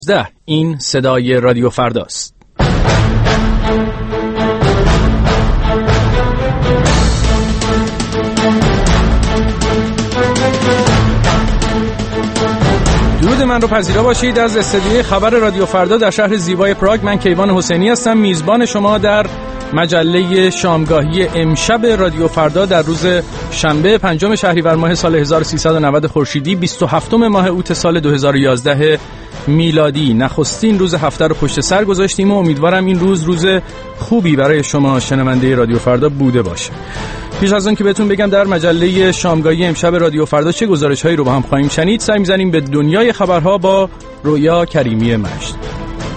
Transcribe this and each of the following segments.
این صدای رادیو فرداست. درود من رو پذیرا باشید از استدیوی خبر رادیو فردا در شهر زیبای پراگ. من کیوان حسینی هستم، میزبان شما در مجله شامگاهی امشب رادیو فردا در روز شنبه 5 شهریور ماه سال 1390 خورشیدی، 27 ماه اوت سال 2011 میلادی. نخستین روز هفته رو پشت سر گذاشتیم و امیدوارم این روز خوبی برای شما شنونده رادیو فردا بوده باشه. پیش از اون که بهتون بگم در مجله شامگاهی امشب رادیو فردا چه گزارش‌هایی رو با هم خواهیم شنید، سعی می‌زنیم به دنیای خبرها با رویا کریمی مجد.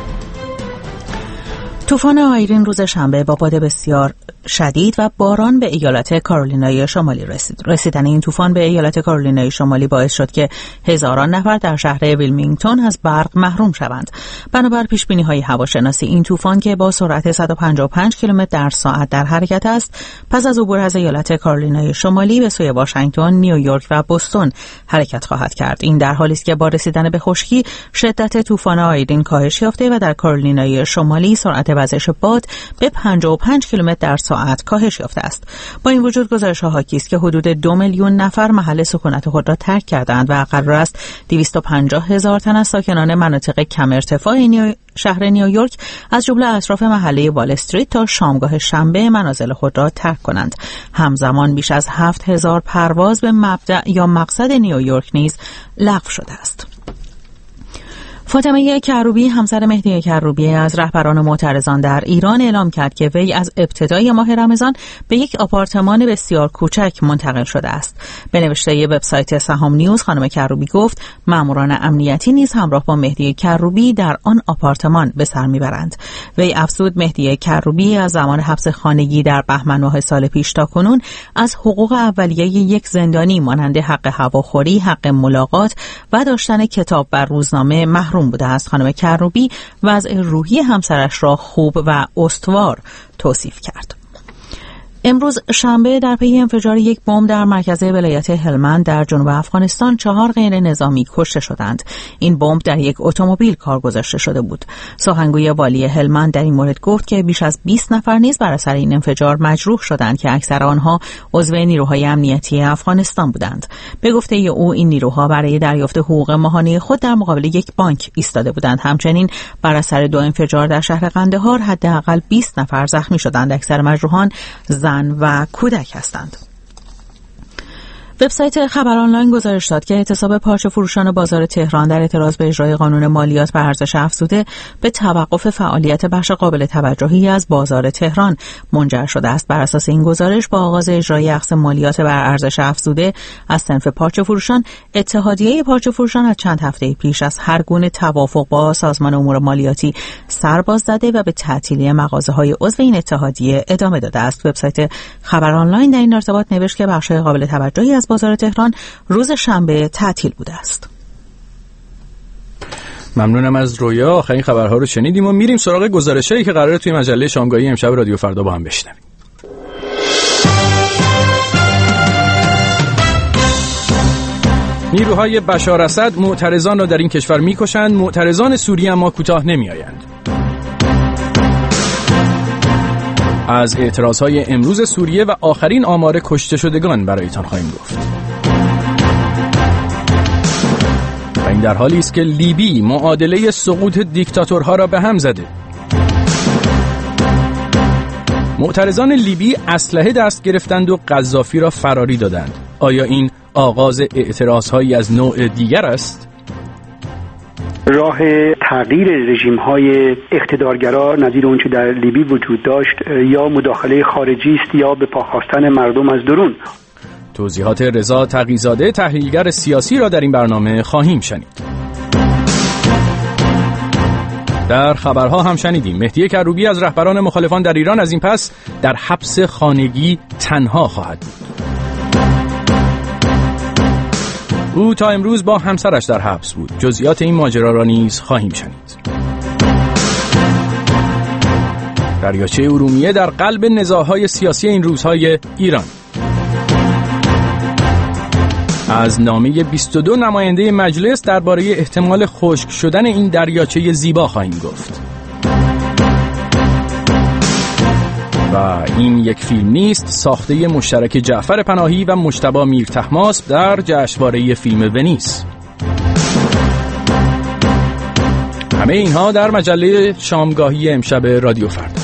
طوفان آیرین روز شنبه با باد بسیار شدید و باران به ایالت کارولینای شمالی رسید. رسیدن این طوفان به ایالت کارولینای شمالی باعث شد که هزاران نفر در شهر ویلمینگتون از برق محروم شوند. بنابر پیشبینی‌های هواشناسی، این طوفان که با سرعت 155 کیلومتر در ساعت در حرکت است، پس از عبور از ایالت کارولینای شمالی به سوی واشنگتن، نیویورک و بوستون حرکت خواهد کرد. این در حالی است که با رسیدن به خشکی، شدت طوفان آیرین کاهش یافته و در کارولینای شمالی سرعت وزش باد به 55 کیلومتر در ساعت کاهش یافته است. با این وجود گزارش‌ها حاکی است که حدود 2 میلیون نفر محل سکونت خود را ترک کردند و قرار است 250,000 تن از ساکنان مناطق کم ارتفاع شهر نیویورک از جمله اطراف محله وال استریت تا شامگاه شنبه منازل خود را ترک کنند. همزمان بیش از 7,000 پرواز به مبدأ یا مقصد نیویورک نیز لغو شده است. فاطمه کروبی، همسر مهدی کروبی، از رهبران معترضان در ایران اعلام کرد که وی از ابتدای ماه رمضان به یک آپارتمان بسیار کوچک منتقل شده است. به نوشته وبسایت سهام نیوز، خانم کروبی گفت ماموران امنیتی نیز همراه با مهدی کروبی در آن آپارتمان به سر میبرند. وی افزود مهدی کروبی از زمان حبس خانگی در بهمن ماه سال پیش تا کنون از حقوق اولیه یک زندانی مانند حق هواخوری، حق ملاقات و داشتن کتاب و روزنامه محروم بوده است. خانم کروبی وضع روحی همسرش را خوب و استوار توصیف کرد. امروز شنبه در پی انفجار یک بمب در مرکز ولایت هلمند در جنوب افغانستان 4 غیر نظامی کشته شدند. این بمب در یک اتومبیل کار گذاشته شده بود. سخنگوی والی هلمند در این مورد گفت که بیش از 20 نفر نیز بر اثر این انفجار مجروح شدند که اکثر آنها عضو نیروهای امنیتی افغانستان بودند. به گفته او، این نیروها برای دریافت حقوق ماهانه خود در مقابل یک بانک ایستاده بودند. همچنین بر اثر 2 انفجار در شهر قندهار حداقل 20 نفر زخمی شدند. اکثر مجروحان زن و کودک هستند. وبسایت خبر آنلاین گزارش داد که اعتصاب پارچه فروشان بازار تهران در اعتراض به اجرای قانون مالیات بر ارزش افزوده به توقف فعالیت بخش قابل توجهی از بازار تهران منجر شده است. بر اساس این گزارش، با آغاز اجرای اخذ مالیات بر ارزش افزوده از صنف پارچه فروشان، اتحادیه پارچه فروشان از چند هفته پیش از هر گونه توافق با سازمان امور مالیاتی سر باز زده و به تعطیلی مغازه‌های عضو این اتحادیه ادامه داده است. وبسایت خبر آنلاین در این ارتباط نوشت که بخش قابل توجهی از بازار تهران روز شنبه تعطیل بوده است. ممنونم از رویا. آخرین خبرها رو شنیدیم و میریم سراغ گزارشایی که قراره توی مجله شامگاهی امشب رادیو فردا با هم بشنویم. نیروهای بشار اسد معترضان را در این کشور میکشند. معترضان سوریه اما کوتاه نمیآیند. از اعتراضهای امروز سوریه و آخرین آمار کشته شدگان برایتان خواهیم گفت. و این در حالی است که لیبی معادله سقوط دیکتاتورها را به هم زده. معترضان لیبی اسلحه دست گرفتند و قذافی را فراری دادند. آیا این آغاز اعتراضهایی از نوع دیگر است؟ راه تغییر رژیم‌های اقتدارگرا نظیر اونچه در لیبی وجود داشت یا مداخله خارجی است یا به پا خواستن مردم از درون. توضیحات رضا تقی‌زاده، تحلیلگر سیاسی را در این برنامه خواهیم شنید. در خبرها هم شنیدیم مهدی کروبی از رهبران مخالفان در ایران از این پس در حبس خانگی تنها خواهد بود. او تا امروز با همسرش در حبس بود. جزئیات این ماجرا را نیز خواهیم شنید. دریاچه ارومیه در قلب نزاع‌های سیاسی این روزهای ایران. از نامه 22 نماینده مجلس درباره احتمال خشک شدن این دریاچه زیبا خواهیم گفت. و این یک فیلم نیست، ساخته مشترک جعفر پناهی و مجتبی میرطهماسب در جشنواره فیلم ونیز. همه اینها در مجله شامگاهی امشب رادیو فردا.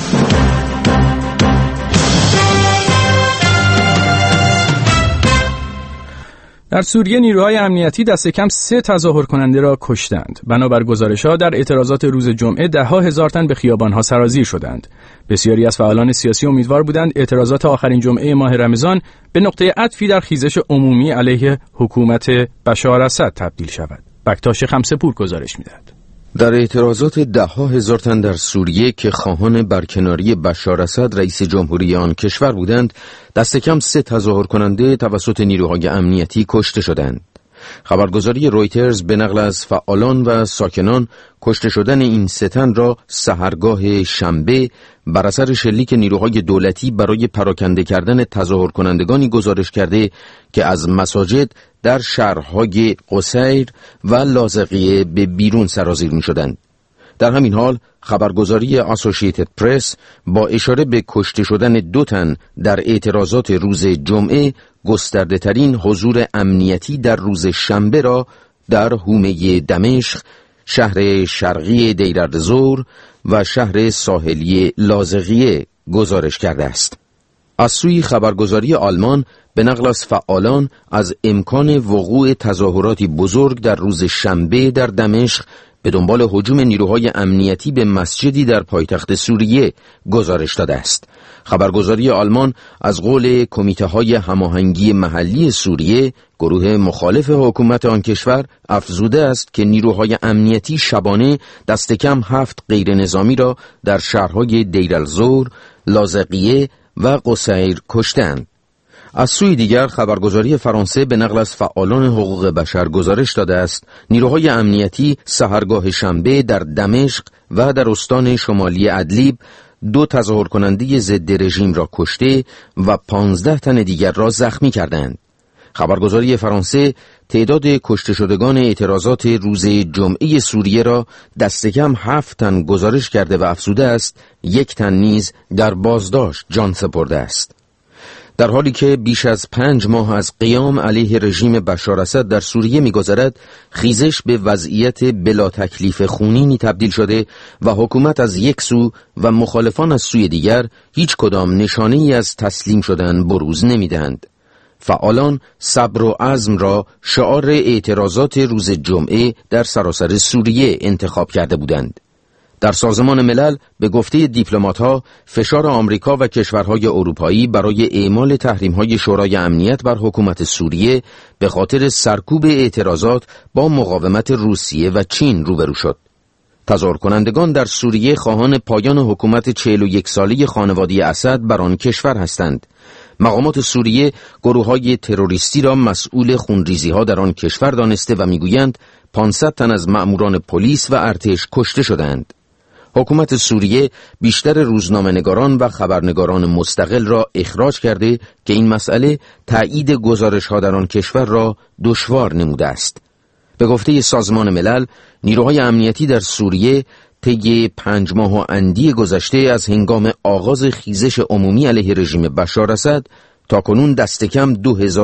در سوریه نیروهای امنیتی دست کم 3 تظاهر کننده را کشتند. بنابر گزارش‌ها در اعتراضات روز جمعه ده‌ها هزار تن به خیابان‌ها سرازیر شدند. بسیاری از فعالان سیاسی امیدوار بودند اعتراضات آخرین جمعه ماه رمضان به نقطه عطفی در خیزش عمومی علیه حکومت بشار اسد تبدیل شود. بکتاش خمسه‌پور گزارش می‌دهد. در اعتراضات ده‌ها هزار تن در سوریه که خواهان برکناری بشار اسد رئیس جمهوری آن کشور بودند، دست کم 3 تظاهر کننده توسط نیروهای امنیتی کشته شدند. خبرگزاری رویترز به نقل از فعالان و ساکنان کشته شدن این 3 تن را سحرگاه شنبه بر اثر شلیک نیروهای دولتی برای پراکنده کردن تظاهر کنندگانی گزارش کرده که از مساجد در شهرهای قصیر و لاذقیه به بیرون سرازیر می شدند. در همین حال خبرگزاری اسوسییتد پرس با اشاره به کشته شدن 2 تن در اعتراضات روز جمعه گسترده ترین حضور امنیتی در روز شنبه را در حومه دمشق، شهر شرقی دیر الزور و شهر ساحلی لاذقیه گزارش کرده است. از سوی خبرگزاری آلمان به نقل از فعالان از امکان وقوع تظاهراتی بزرگ در روز شنبه در دمشق به دنبال هجوم نیروهای امنیتی به مسجدی در پایتخت سوریه گزارش داده است. خبرگزاری آلمان از قول کمیته‌های هماهنگی محلی سوریه، گروه مخالف حکومت آن کشور، افزوده است که نیروهای امنیتی شبانه دست کم 7 غیر نظامی را در شهرهای دیر الزور، لاذقیه و قصیر کشتند. از سوی دیگر خبرگزاری فرانسه به نقل از فعالان حقوق بشر گزارش داده است نیروهای امنیتی سحرگاه شنبه در دمشق و در استان شمالی ادلیب 2 تظاهر کننده ضد رژیم را کشته و 15 تن دیگر را زخمی کردند. خبرگزاری فرانسه تعداد کشته شدگان اعتراضات روز جمعه سوریه را دست کم 7 تن گزارش کرده و افزوده است 1 تن نیز در بازداشت جان سپرده است. در حالی که بیش از 5 ماه از قیام علیه رژیم بشار اسد در سوریه می‌گذرد، خیزش به وضعیت بلا تکلیف خونینی تبدیل شده و حکومت از یک سو و مخالفان از سوی دیگر هیچ کدام نشانه‌ای از تسلیم شدن بروز نمی‌دهند. فعالان صبر و عزم را شعار اعتراضات روز جمعه در سراسر سوریه انتخاب کرده بودند. در سازمان ملل به گفته دیپلمات‌ها فشار آمریکا و کشورهای اروپایی برای اعمال تحریم‌های شورای امنیت بر حکومت سوریه به خاطر سرکوب اعتراضات با مقاومت روسیه و چین روبرو شد. تظاهر کنندگان در سوریه خواهان پایان حکومت 41 ساله خانواده اسد بر آن کشور هستند. مقامات سوریه گروه‌های تروریستی را مسئول خونریزی‌ها در آن کشور دانسته و می‌گویند 500 تن از مأموران پلیس و ارتش کشته شدند. حکومت سوریه بیشتر روزنامه‌نگاران و خبرنگاران مستقل را اخراج کرده که این مسئله تایید گزارش‌ها در آن کشور را دشوار نموده است. به گفته سازمان ملل، نیروهای امنیتی در سوریه طی 5 ماه و اندی گذشته از هنگام آغاز خیزش عمومی علیه رژیم بشار اسد تاکنون دست کم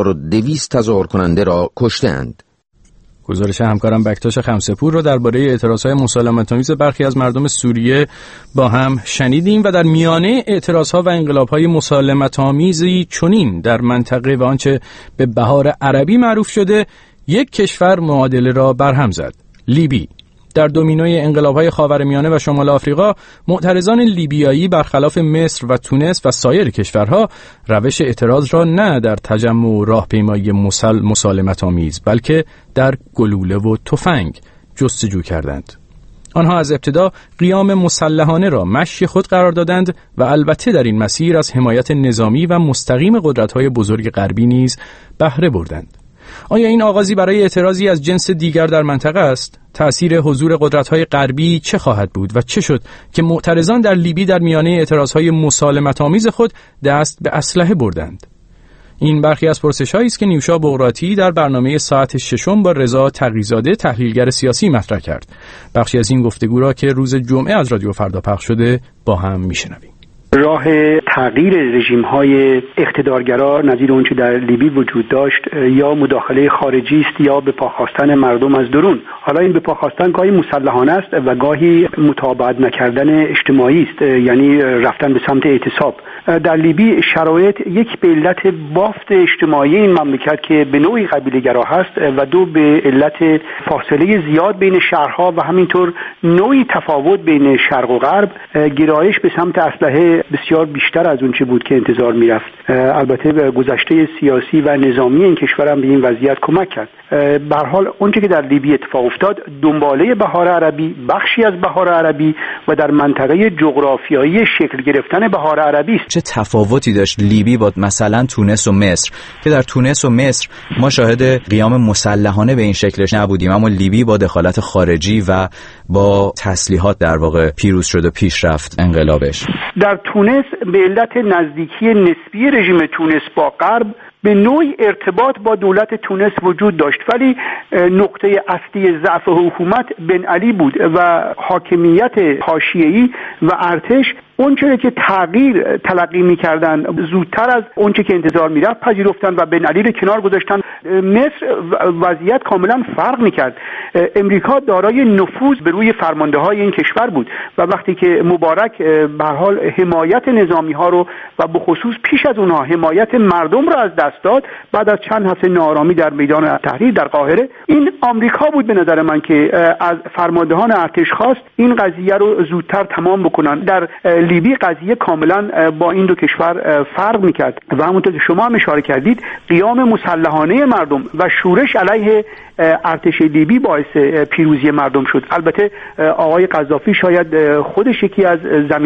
2200 تظاهر کننده را کشتند. گزارش همکارم بکتاش خمسه‌پور رو درباره اعتراضهای مسالمت‌آمیز برخی از مردم سوریه با هم شنیدیم و در میانه اعتراضها و انقلاب‌های مسالمت‌آمیزی چنین در منطقه و آنچه به بهار عربی معروف شده یک کشور معادله را برهم زد: لیبی. در دومینوی انقلاب‌های خاورمیانه و شمال آفریقا، معترضان لیبیایی برخلاف مصر و تونس و سایر کشورها روش اعتراض را نه در تجمع و راهپیمایی مسالمت‌آمیز بلکه در گلوله و تفنگ جستجو کردند. آنها از ابتدا قیام مسلحانه را مشی خود قرار دادند و البته در این مسیر از حمایت نظامی و مستقیم قدرت‌های بزرگ غربی نیز بهره بردند. آیا این آغازی برای اعتراضی از جنس دیگر در منطقه است؟ تأثیر حضور قدرت‌های غربی چه خواهد بود و چه شد که معترضان در لیبی در میانه اعتراضهای مسالمت‌آمیز خود دست به اسلحه بردند؟ این برخی از پرسش‌هایی است که نیوشا بغراتی در برنامه ساعت ششم با رضا تقی‌زاده تحلیلگر سیاسی مطرح کرد. بخشی از این گفتگو را که روز جمعه از رادیو فردا پخش شده با هم میشنویم. راه تغییر رژیم‌های اقتدارگرا نظیر اون چه در لیبی وجود داشت یا مداخله خارجی است یا به پا خواستن مردم از درون. حالا این به پا خواستن گاهی مسلحانه است و گاهی متابعت نکردن اجتماعی است، یعنی رفتن به سمت اعتصاب. در لیبی شرایط یک به علت بافت اجتماعی این مملکت که به نوعی قبیله‌گرا هست و دو به علت فاصله زیاد بین شهرها و همینطور نوعی تفاوت بین شرق و غرب، گرایش به سمت اسلحه بسیار بیشتر از اون چه بود که انتظار میرفت. البته گذشته سیاسی و نظامی این کشور هم به این وضعیت کمک کرد. به هر حال اونچه که در لیبی اتفاق افتاد دنباله بهار عربی، بخشی از بهار عربی و در منطقه جغرافیایی شکل گرفتن بهار عربی است. چه تفاوتی داشت لیبی با مثلا تونس و مصر که در تونس و مصر ما شاهد قیام مسلحانه به این شکلش نبودیم، اما لیبی با دخالت خارجی و با تسلیحات در واقع پیروز شد و پیش رفت انقلابش. در تونس به علت نزدیکی نسبی رژیم تونس با غرب به نوعی ارتباط با دولت تونس وجود داشت، ولی نقطه اصلی ضعف حکومت بن علی بود و حاکمیت حاشیه‌ای و ارتش اونچه که تغییر تلقی می‌کردن زودتر از اونچه که انتظار می‌رفت پذیرفتن و بن علی رو کنار گذاشتن. مصر وضعیت کاملا فرق می‌کرد. امریکا دارای نفوذ به روی فرمانده‌های این کشور بود و وقتی که مبارک به هر حال حمایت نظامی‌ها رو و به خصوص پیش از اونها حمایت مردم رو از دست داد، بعد از چند هفته ناآرامی در میدان تحریر در قاهره، این آمریکا بود به نظر من که از فرماندهان ارتش خواست این قضیه رو زودتر تمام بکنن. در لیبی قضیه کاملا با این دو کشور فرق میکرد و همونطور که شما هم اشاره کردید قیام مسلحانه مردم و شورش علیه ارتش لیبی باعث پیروزی مردم شد. البته آقای قذافی شاید خودش یکی از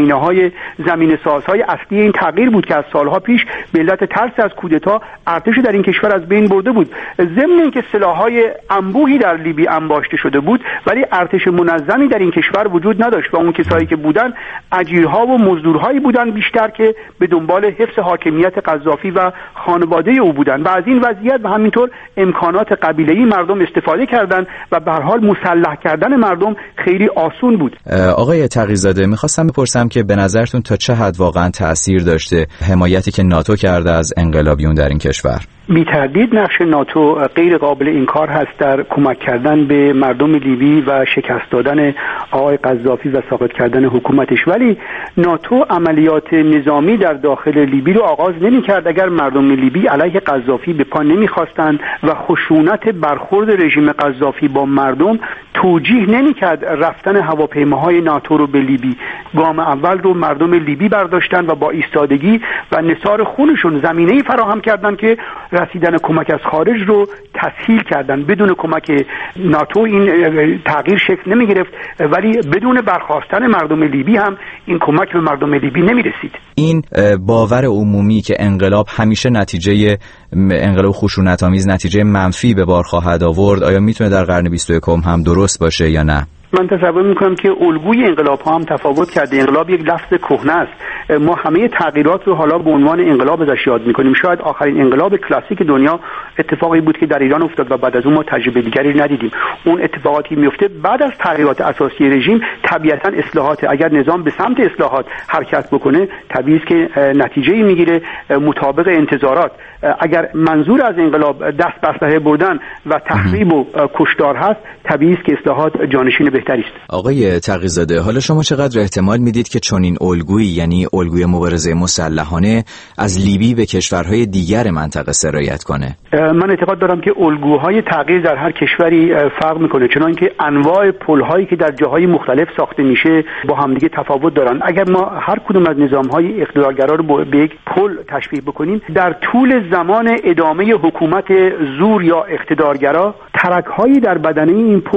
زمینه سازهای اصلی این تغییر بود که از سالها پیش به علت ترس از کودتا ارتش در این کشور از بین برده بود. ضمن اینکه سلاح‌های انبوهی در لیبی انباشته شده بود، ولی ارتش منظمی در این کشور وجود نداشت و اون کسایی که بودن اجیرها و مزدورهایی بودن بیشتر که به دنبال حفظ حاکمیت قذافی و خانواده او بودن و از این وضعیت و همینطور امکانات قبیله‌ای مردم استفاده کردند و به هر حال مسلح کردن مردم خیلی آسون بود. آقای تقی‌زاده، می‌خواستم بپرسم که به نظرتون تا چه حد واقعا تأثیر داشته حمایتی که ناتو کرده از انقلابیون در این کشور؟ بی تردید نقش ناتو غیر قابل انکار هست در کمک کردن به مردم لیبی و شکست دادن آقای قذافی و ساقط کردن حکومتش، ولی ناتو عملیات نظامی در داخل لیبی رو آغاز نمی‌کرد اگر مردم لیبی علیه قذافی به پا نمی‌خواستند و خشونت برخورد رژیم قذافی با مردم توجیه نمی‌کرد رفتن هواپیماهای ناتو رو به لیبی. گام اول رو مردم لیبی برداشتن و با ایستادگی و نثار خونشون زمینه‌ای فراهم کردند که رسیدن کمک از خارج رو تسهیل کردن. بدون کمک ناتو این تغییر شکل نمی گرفت، ولی بدون برخاستن مردم لیبی هم این کمک به مردم لیبی نمی رسید. این باور عمومی که انقلاب همیشه نتیجه انقلاب خشونت‌آمیز نتیجه منفی به بار خواهد آورد، آیا میتونه در قرن 21 هم درست باشه یا نه؟ من تصور میکنم که الگوی انقلاب ها هم تفاوت کرده. انقلاب یک لفظ کهنه است. ما همه تغییرات رو حالا به عنوان انقلاب ازش یاد میکنیم. شاید آخرین انقلاب کلاسیک دنیا اتفاقی بود که در ایران افتاد و بعد از اون ما تجربه دیگری ندیدیم. اون اتفاقاتی میفته بعد از تغییرات اساسی رژیم، طبیعتا اصلاحات. اگر نظام به سمت اصلاحات حرکت بکنه، طبیعی است که نتیجه‌ای میگیره مطابق انتظارات. اگر منظور از انقلاب دست به اسلحه بردن و تخریب و کشتار هست، طبیعی است که اصلاحات جانشین بهتری است. آقای تقی‌زاده، حالا شما چقدر احتمال میدید که چنین الگویی، یعنی الگوی مبارزه مسلحانه، از لیبی به کشورهای دیگر منطقه سرایت کنه؟ من اعتقاد دارم که الگوهای تغییر در هر کشوری فرق میکنه، چنانکه انواع پل‌هایی که در جاهای مختلف ساخته میشه با همدیگه تفاوت دارن. اگر ما هر کدوم از نظام‌های اقتدارگرا رو به یک پل تشبیه بکنیم، در طول زمان ادامه حکومت زور یا اقتدارگرا ترک‌هایی در بدنه این پل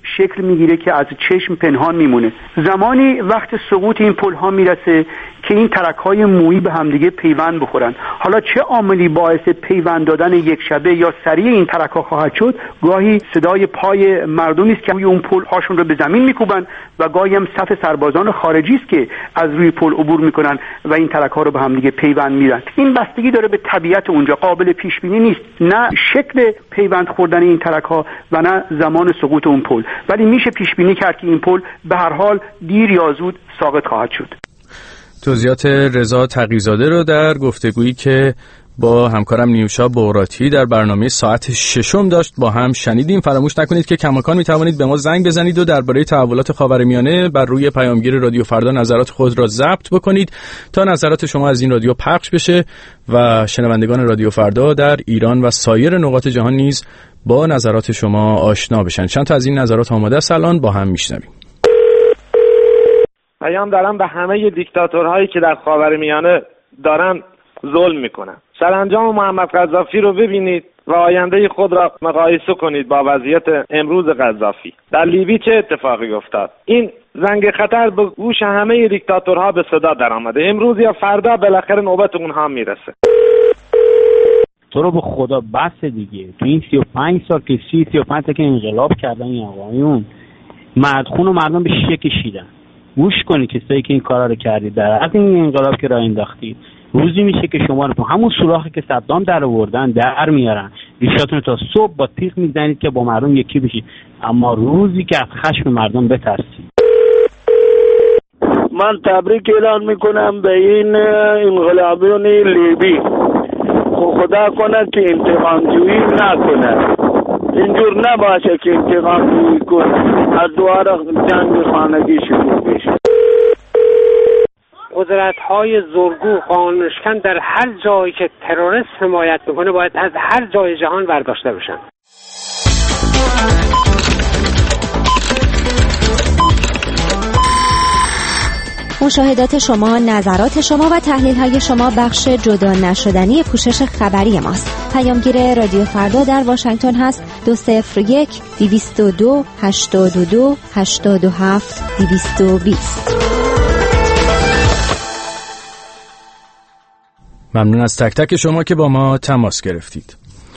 شکل میگیره که از چشم پنهان میمونه. زمانی وقت سقوط این پل‌ها میرسه که این ترک‌های مویی به همدیگه پیوند بخورن. حالا چه عاملی باعث پیوند دادن یک شبه یا سریع این ترک‌ها خواهد شد؟ گاهی صدای پای مردمی است که روی اون پل هاشون رو به زمین میکوبن و گاهی هم صف سربازان خارجی است که از روی پل عبور میکنن و این ترک‌ها رو به همدیگه پیوند میدن. این بستگی داره به طبیعت اونجا، قابل پیش بینی نیست، نه شکل پیوند خوردن این ترک‌ها و نه زمان سقوط اون پل، ولی میشه پیش بینی کرد که این پل به هر حال دیر یا زود ساقط خواهد شد. توضیحات رضا تقی‌زاده رو در گفتگویی که با همکارم نیوشا بوراتی در برنامه ساعت 6 داشت با هم شنیدیم. فراموش نکنید که کماکان میتوانید به ما زنگ بزنید و درباره تحولات خاورمیانه بر روی پیامگیر رادیو فردا نظرات خود را ضبط بکنید تا نظرات شما از این رادیو پخش بشه و شنوندگان رادیو فردا در ایران و سایر نقاط جهان نیز با نظرات شما آشنا بشن. چند تا از این نظرات آماده است، الان با هم میشنویم. پیام دارم به همه دیکتاتورهایی که در خاورمیانه دارن ظلم میکنن. سرانجام محمد قذافی رو ببینید و آینده خود را مقایسه کنید با وضعیت امروز قذافی. در لیبی چه اتفاقی افتاد؟ این زنگ خطر به گوش همه دیکتاتورها به صدا در آمده. امروز یا فردا بالاخره نوبت اونها میرسه. تو رو به خدا بس دیگه. تو این 35 سال که 35 تا که انقلاب کردن این آقایون مردخون و مردم به شیشه کشیدن. گوش کنید کسایی که این کارا رو کردید، در از این انقلاب که راه انداختید، روزی میشه که شما رو تو همون سوراخی که صدام در آوردن در میارن، ریشاتون تا صبح با تیغ میزنید که با مردم یکی بشید، اما روزی که از خشم مردم بترسید. من تبریک اعلان میکنم به این انقلابیون لیبی. خدا کنه که انتقام جویی نکنه، اینجور نباشه که انتقام جویی کنه، از دوباره جنگ خانگی شروع بشه. قدرت‌های زورگو قانونشکن در هر جایی که تروریست حمایت میکنه باید از هر جای جهان برداشته بشن. مشاهدات شما، نظرات شما و تحلیل‌های شما بخش جدا نشدنی پوشش خبری ماست. پیامگیر رادیو فردا در واشنگتن هست 201 202 82 87 220. ممنون از تک تک شما که با ما تماس گرفتید.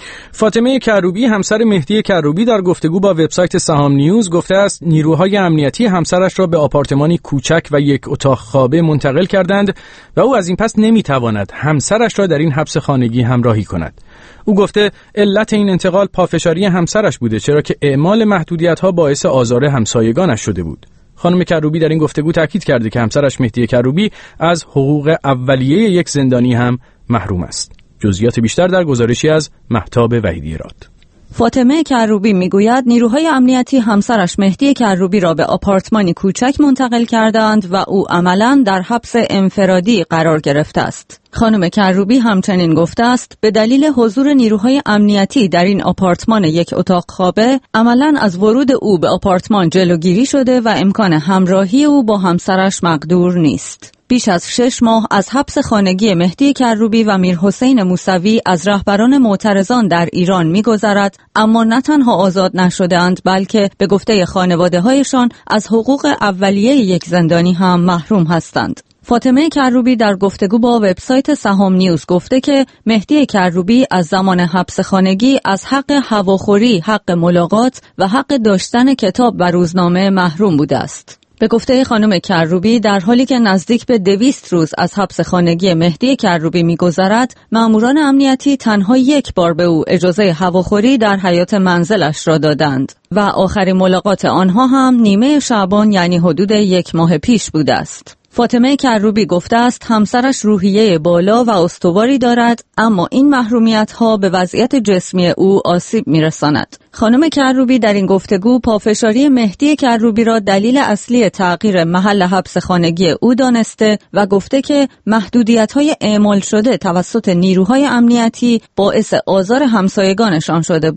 فاطمه کروبی همسر مهدی کروبی در گفتگو با وبسایت سهام نیوز گفته است نیروهای امنیتی همسرش را به آپارتمانی کوچک و یک اتاق خوابه منتقل کردند و او از این پس نمیتواند همسرش را در این حبس خانگی همراهی کند. او گفته علت این انتقال پافشاری همسرش بوده، چرا که اعمال محدودیت‌ها باعث آزار همسایگانش شده بود. خانم کروبی در این گفتگو تاکید کرده که همسرش مهدی کروبی از حقوق اولیه یک زندانی هم محروم است. جزئیات بیشتر در گزارشی از مهتاب وحیدی راد. فاطمه کروبی میگوید نیروهای امنیتی همسرش مهدی کروبی را به آپارتمانی کوچک منتقل کردند و او عملاً در حبس انفرادی قرار گرفته است. خانم کروبی همچنین گفته است به دلیل حضور نیروهای امنیتی در این آپارتمان یک اتاق خوابه عملاً از ورود او به آپارتمان جلوگیری شده و امکان همراهی او با همسرش مقدور نیست. بیش از 6 ماه از حبس خانگی مهدی کروبی و میرحسین موسوی از رهبران معترضان در ایران می‌گذرد، اما نه تنها آزاد نشده‌اند بلکه به گفته خانواده‌هایشان از حقوق اولیه یک زندانی هم محروم هستند. فاطمه کروبی در گفتگو با وبسایت سهام نیوز گفته که مهدی کروبی از زمان حبس خانگی از حق هواخوری، حق ملاقات و حق داشتن کتاب و روزنامه محروم بوده است. به گفته خانم کروبی در حالی که نزدیک به 200 روز از حبس خانگی مهدی کروبی می‌گذرد، ماموران امنیتی تنها یک بار به او اجازه هواخوری در حیاط منزلش را دادند و آخرین ملاقات آنها هم نیمه شعبان یعنی حدود 1 ماه پیش بوده است. فاطمه کروبی گفته است همسرش روحیه بالا و استواری دارد، اما این محرومیت‌ها به وضعیت جسمی او آسیب می‌رساند. خانم کروبی در این گفتگو پافشاری مهدی کروبی را دلیل اصلی تغییر محل حبس خانگی او دانسته و گفته که محدودیت‌های اعمال شده توسط نیروهای امنیتی باعث آزار همسایگانشان شده بود.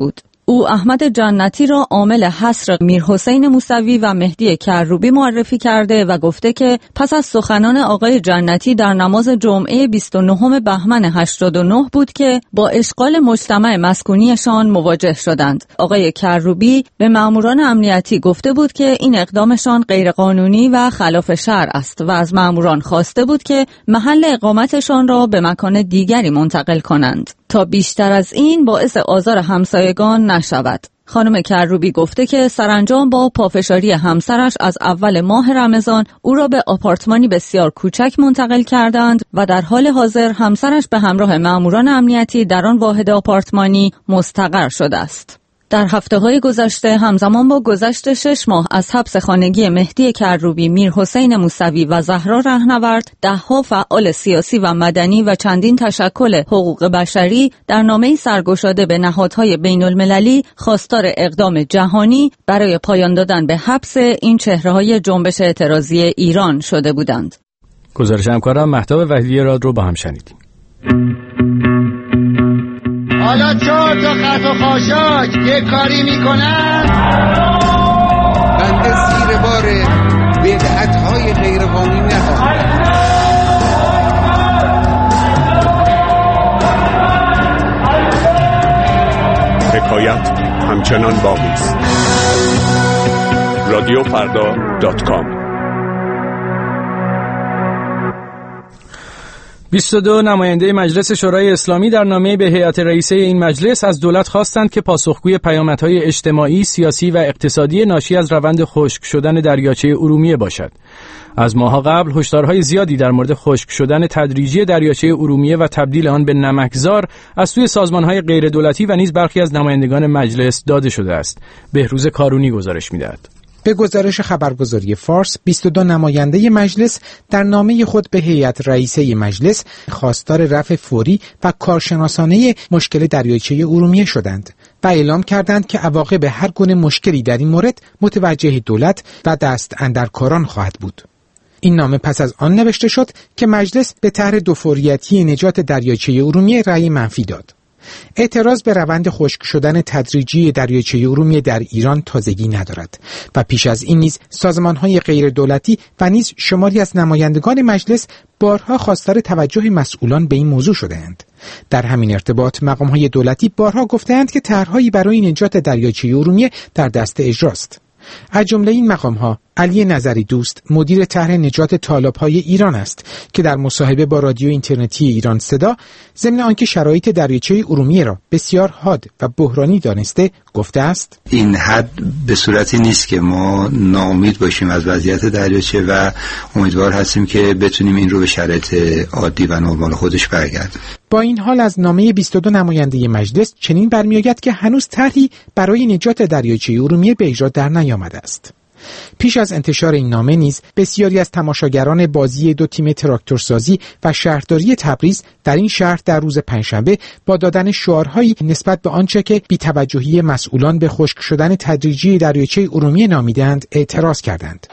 او احمد جنتی را عامل حصر میرحسین موسوی و مهدی کروبی معرفی کرده و گفته که پس از سخنان آقای جنتی در نماز جمعه 29 بهمن 89 بود که با اشغال مجتمع مسکونیشان مواجه شدند. آقای کروبی به ماموران امنیتی گفته بود که این اقدامشان غیرقانونی و خلاف شرع است و از ماموران خواسته بود که محل اقامتشان را به مکان دیگری منتقل کنند تا بیشتر از این باعث آزار همسایگان نشود. خانم کروبی گفته که سرانجام با پافشاری همسرش از اول ماه رمضان او را به آپارتمانی بسیار کوچک منتقل کردند و در حال حاضر همسرش به همراه ماموران امنیتی در آن واحد آپارتمانی مستقر شده است. در هفته‌های گذشته همزمان با گذشت 6 ماه از حبس خانگی مهدی کروبی، میرحسین موسوی و زهرا رهنورد، ده‌ها فعال سیاسی و مدنی و چندین تشکل حقوق بشری در نامه‌ای سرگشاده به نهادهای بین‌المللی خواستار اقدام جهانی برای پایان دادن به حبس این چهره‌های جنبش اعتراضی ایران شده بودند. گزارش همکارم مهتاب وحیدی راد رو با هم شنیدیم. حالا 4 تا خط و خاشاک یه کاری میکنن بنده زیر بار بدعت‌های غیرقانونی نخواهم. حکایت همچنان باقی است. رادیوفردا.com 22 نماینده مجلس شورای اسلامی در نامه به هیئت رئیسه این مجلس از دولت خواستند که پاسخگوی پیامدهای اجتماعی، سیاسی و اقتصادی ناشی از روند خشک شدن دریاچه ارومیه باشد. از ماه‌ها قبل هشدارهای زیادی در مورد خشک شدن تدریجی دریاچه ارومیه و تبدیل آن به نمکزار از سوی سازمان‌های غیردولتی و نیز برخی از نمایندگان مجلس داده شده است. بهروز کارونی گزارش می‌دهد. به گزارش خبرگزاری فارس، 22 نماینده مجلس در نامه خود به هیئت رئیسه مجلس خواستار رفع فوری و کارشناسانه مشکل دریاچه ارومیه شدند و اعلام کردند که عواقب هر گونه مشکلی در این مورد متوجه دولت و دست اندرکاران خواهد بود. این نامه پس از آن نوشته شد که مجلس به طرح دوفوریتی نجات دریاچه ارومیه رأی منفی داد. اعتراض به روند خشک شدن تدریجی دریاچه ارومیه در ایران تازگی ندارد و پیش از این نیز سازمان‌های غیر دولتی و نیز شماری از نمایندگان مجلس بارها خواستار توجه مسئولان به این موضوع شده‌اند. در همین ارتباط مقام‌های دولتی بارها گفته‌اند که طرح‌هایی برای نجات دریاچه ارومیه در دست اجراست. از جمله این مقام‌ها علی نظری دوست مدیر طرح نجات تالاب‌های ایران است که در مصاحبه با رادیو اینترنتی ایران صدا ضمن آنکه شرایط دریاچه ارومیه را بسیار حاد و بحرانی دانسته گفته است: این حد به صورتی نیست که ما ناامید باشیم از وضعیت دریاچه و امیدوار هستیم که بتونیم این رو به شرایط عادی و نرمال خودش برگردونیم. با این حال از نامه 22 نماینده مجلس چنین برمی‌آید که هنوز طرحی برای نجات دریاچه ارومیه به اجرا در نیامده است. پیش از انتشار این نامه نیز بسیاری از تماشاگران بازی 2 تیم تراکتورسازی و شهرداری تبریز در این شهر در روز پنجشنبه با دادن شعارهایی نسبت به آنچه که بی‌توجهی مسئولان به خشک شدن تدریجی دریاچه ارومیه نامیدند اعتراض کردند.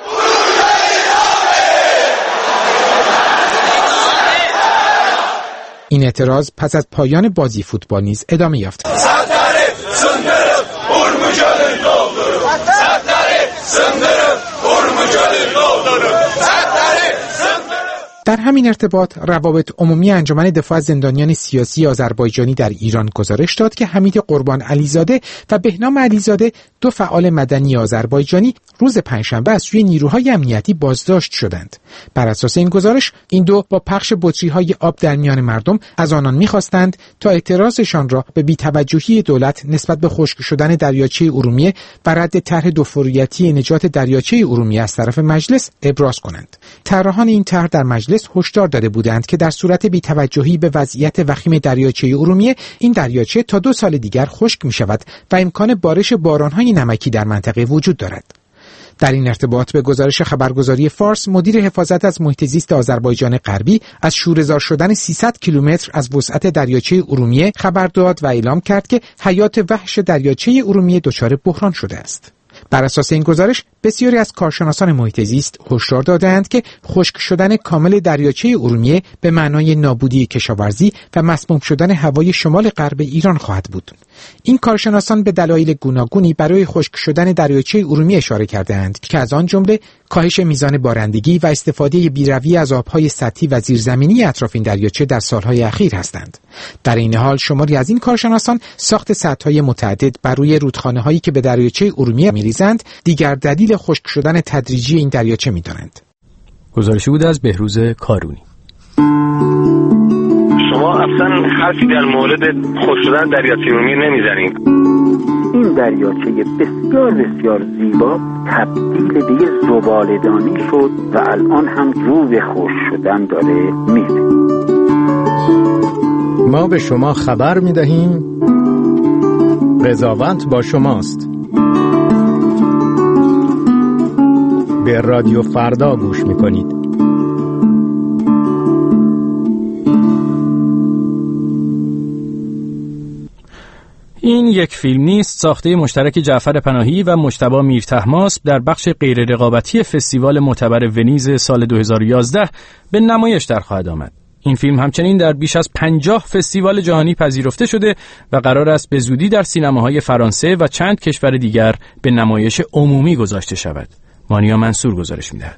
این اعتراض پس از پایان بازی فوتبال نیز ادامه یافت. در همین ارتباط روابط عمومی انجمن دفاع از زندانیان سیاسی آذربایجانی در ایران گزارش داد که حمید قربان علیزاده و بهنام علیزاده 2 فعال مدنی آذربایجانی روز پنجشنبه از سوی نیروهای امنیتی بازداشت شدند. بر اساس این گزارش این 2 با پخش بطری‌های آب در میان مردم از آنان می‌خواستند تا اعتراضشان را به بی‌توجهی دولت نسبت به خشک شدن دریاچه ارومیه و رد طرح دوفوریتی نجات دریاچه ارومیه از طرف مجلس ابراز کنند. طراحان این طرح در مجلس هشدار داده بودند که در صورت بی‌توجهی به وضعیت وخیم دریاچه ارومیه این دریاچه تا 2 سال دیگر خشک می‌شود و امکان بارش باران‌های نمکی در منطقه وجود دارد. در این ارتباط به گزارش خبرگزاری فارس مدیر حفاظت از محیط زیست آذربایجان غربی از شوره‌زار شدن 300 کیلومتر از وسعت دریاچه ارومیه خبر داد و اعلام کرد که حیات وحش دریاچه ارومیه دچار بحران شده است. بر اساس این گزارش بسیاری از کارشناسان محیط زیست هشدار دادند که خشک شدن کامل دریاچه ارومیه به معنای نابودی کشاورزی و مسموم شدن هوای شمال غرب ایران خواهد بود. این کارشناسان به دلایل گوناگونی برای خشک شدن دریاچه ارومیه اشاره کردند که از آن جمله کاهش میزان بارندگی و استفاده بی‌رویه از آبهای سطحی و زیرزمینی اطراف این دریاچه در سالهای اخیر هستند. در این حال شماری از این کارشناسان ساخت سدهای متعدد بر روی رودخانه‌هایی که به دریاچه ارومیه می‌ریزند دیگر دلیل خشک شدن تدریجی این دریاچه می‌دانند. گزارشی بود از بهروز کارونی. شما اصلا حرفی در مورد خشک شدن دریاچه ارومیه نمیزنید. این دریاچه بسیار بسیار زیبا تبدیل به یه زباله‌دانی شد و الان هم رو به خشک شدن داره میره. ما به شما خبر میدهیم قضاوت با شماست. به رادیو فردا گوش میکنید. این یک فیلم نیست ساخته مشترک جعفر پناهی و مجتبی میرطهماسب در بخش غیر رقابتی فستیوال معتبر ونیز سال 2011 به نمایش در خواهد آمد. این فیلم همچنین در بیش از 50 فستیوال جهانی پذیرفته شده و قرار است به زودی در سینماهای فرانسه و چند کشور دیگر به نمایش عمومی گذاشته شود. مانیا منصور گزارش می‌دهد.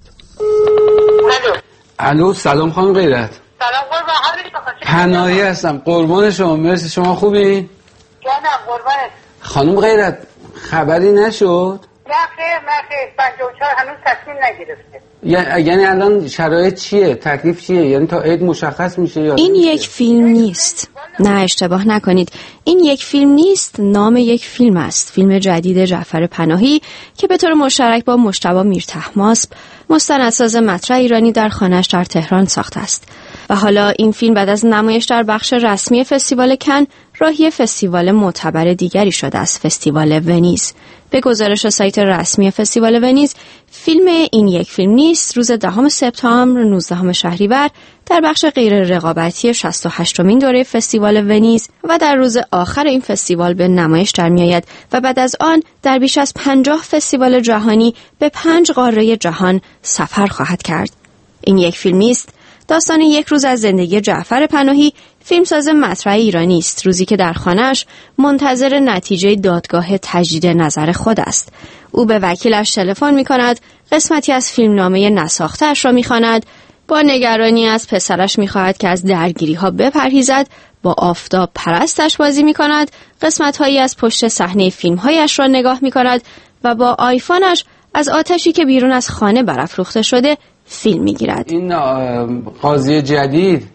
الو سلام خانم غیرت. سلام قربان. پناهی هستم. قربان شما. مرسی. شما خوبی؟ جانم قربانت. خانم غیرت خبری نشد؟ نه خیر 54 هنوز تصمیم نگرفته. یعنی الان شرایط چیه؟ تکلیف چیه؟ یعنی تا عید مشخص میشه یا این یک فیلم نیست. نه اشتباه نکنید. این یک فیلم نیست، نام یک فیلم است. فیلم جدید جعفر پناهی که به طور مشترک با مجتبی میرطهماسب مستندساز مطرح ایرانی در خانه‌اش در تهران ساخته است. و حالا این فیلم بعد از نمایش در بخش رسمی فستیوال کن راهی فستیوال معتبر دیگری شده است، فستیوال ونیز. به گزارش سایت رسمی فستیوال ونیز، فیلم این یک فیلم نیست روز 10 سپتامبر 19 شهریور در بخش غیر رقابتی 68مین دوره فستیوال ونیز و در روز آخر این فستیوال به نمایش در میآید و بعد از آن در بیش از 50 فستیوال جهانی به 5 قاره جهان سفر خواهد کرد. این یک فیلم نیست داستان یک روز از زندگی جعفر پناهی، فیلمساز مطرح ایرانی است، روزی که در خانه‌اش منتظر نتیجه دادگاه تجدید نظر خود است. او به وکیلش تلفن می‌کند، قسمتی از فیلمنامه نساخته‌اش را می‌خواند، با نگرانی از پسرش می‌خواهد که از درگیری‌ها بپرهیزد، با آفتاب پرستش بازی می‌کند، قسمت‌هایی از پشت صحنه فیلم‌هایش را نگاه می‌کند و با آیفونش از آتشی که بیرون از خانه برافروخته شده فیلم می‌گیرد. این قاضی جدید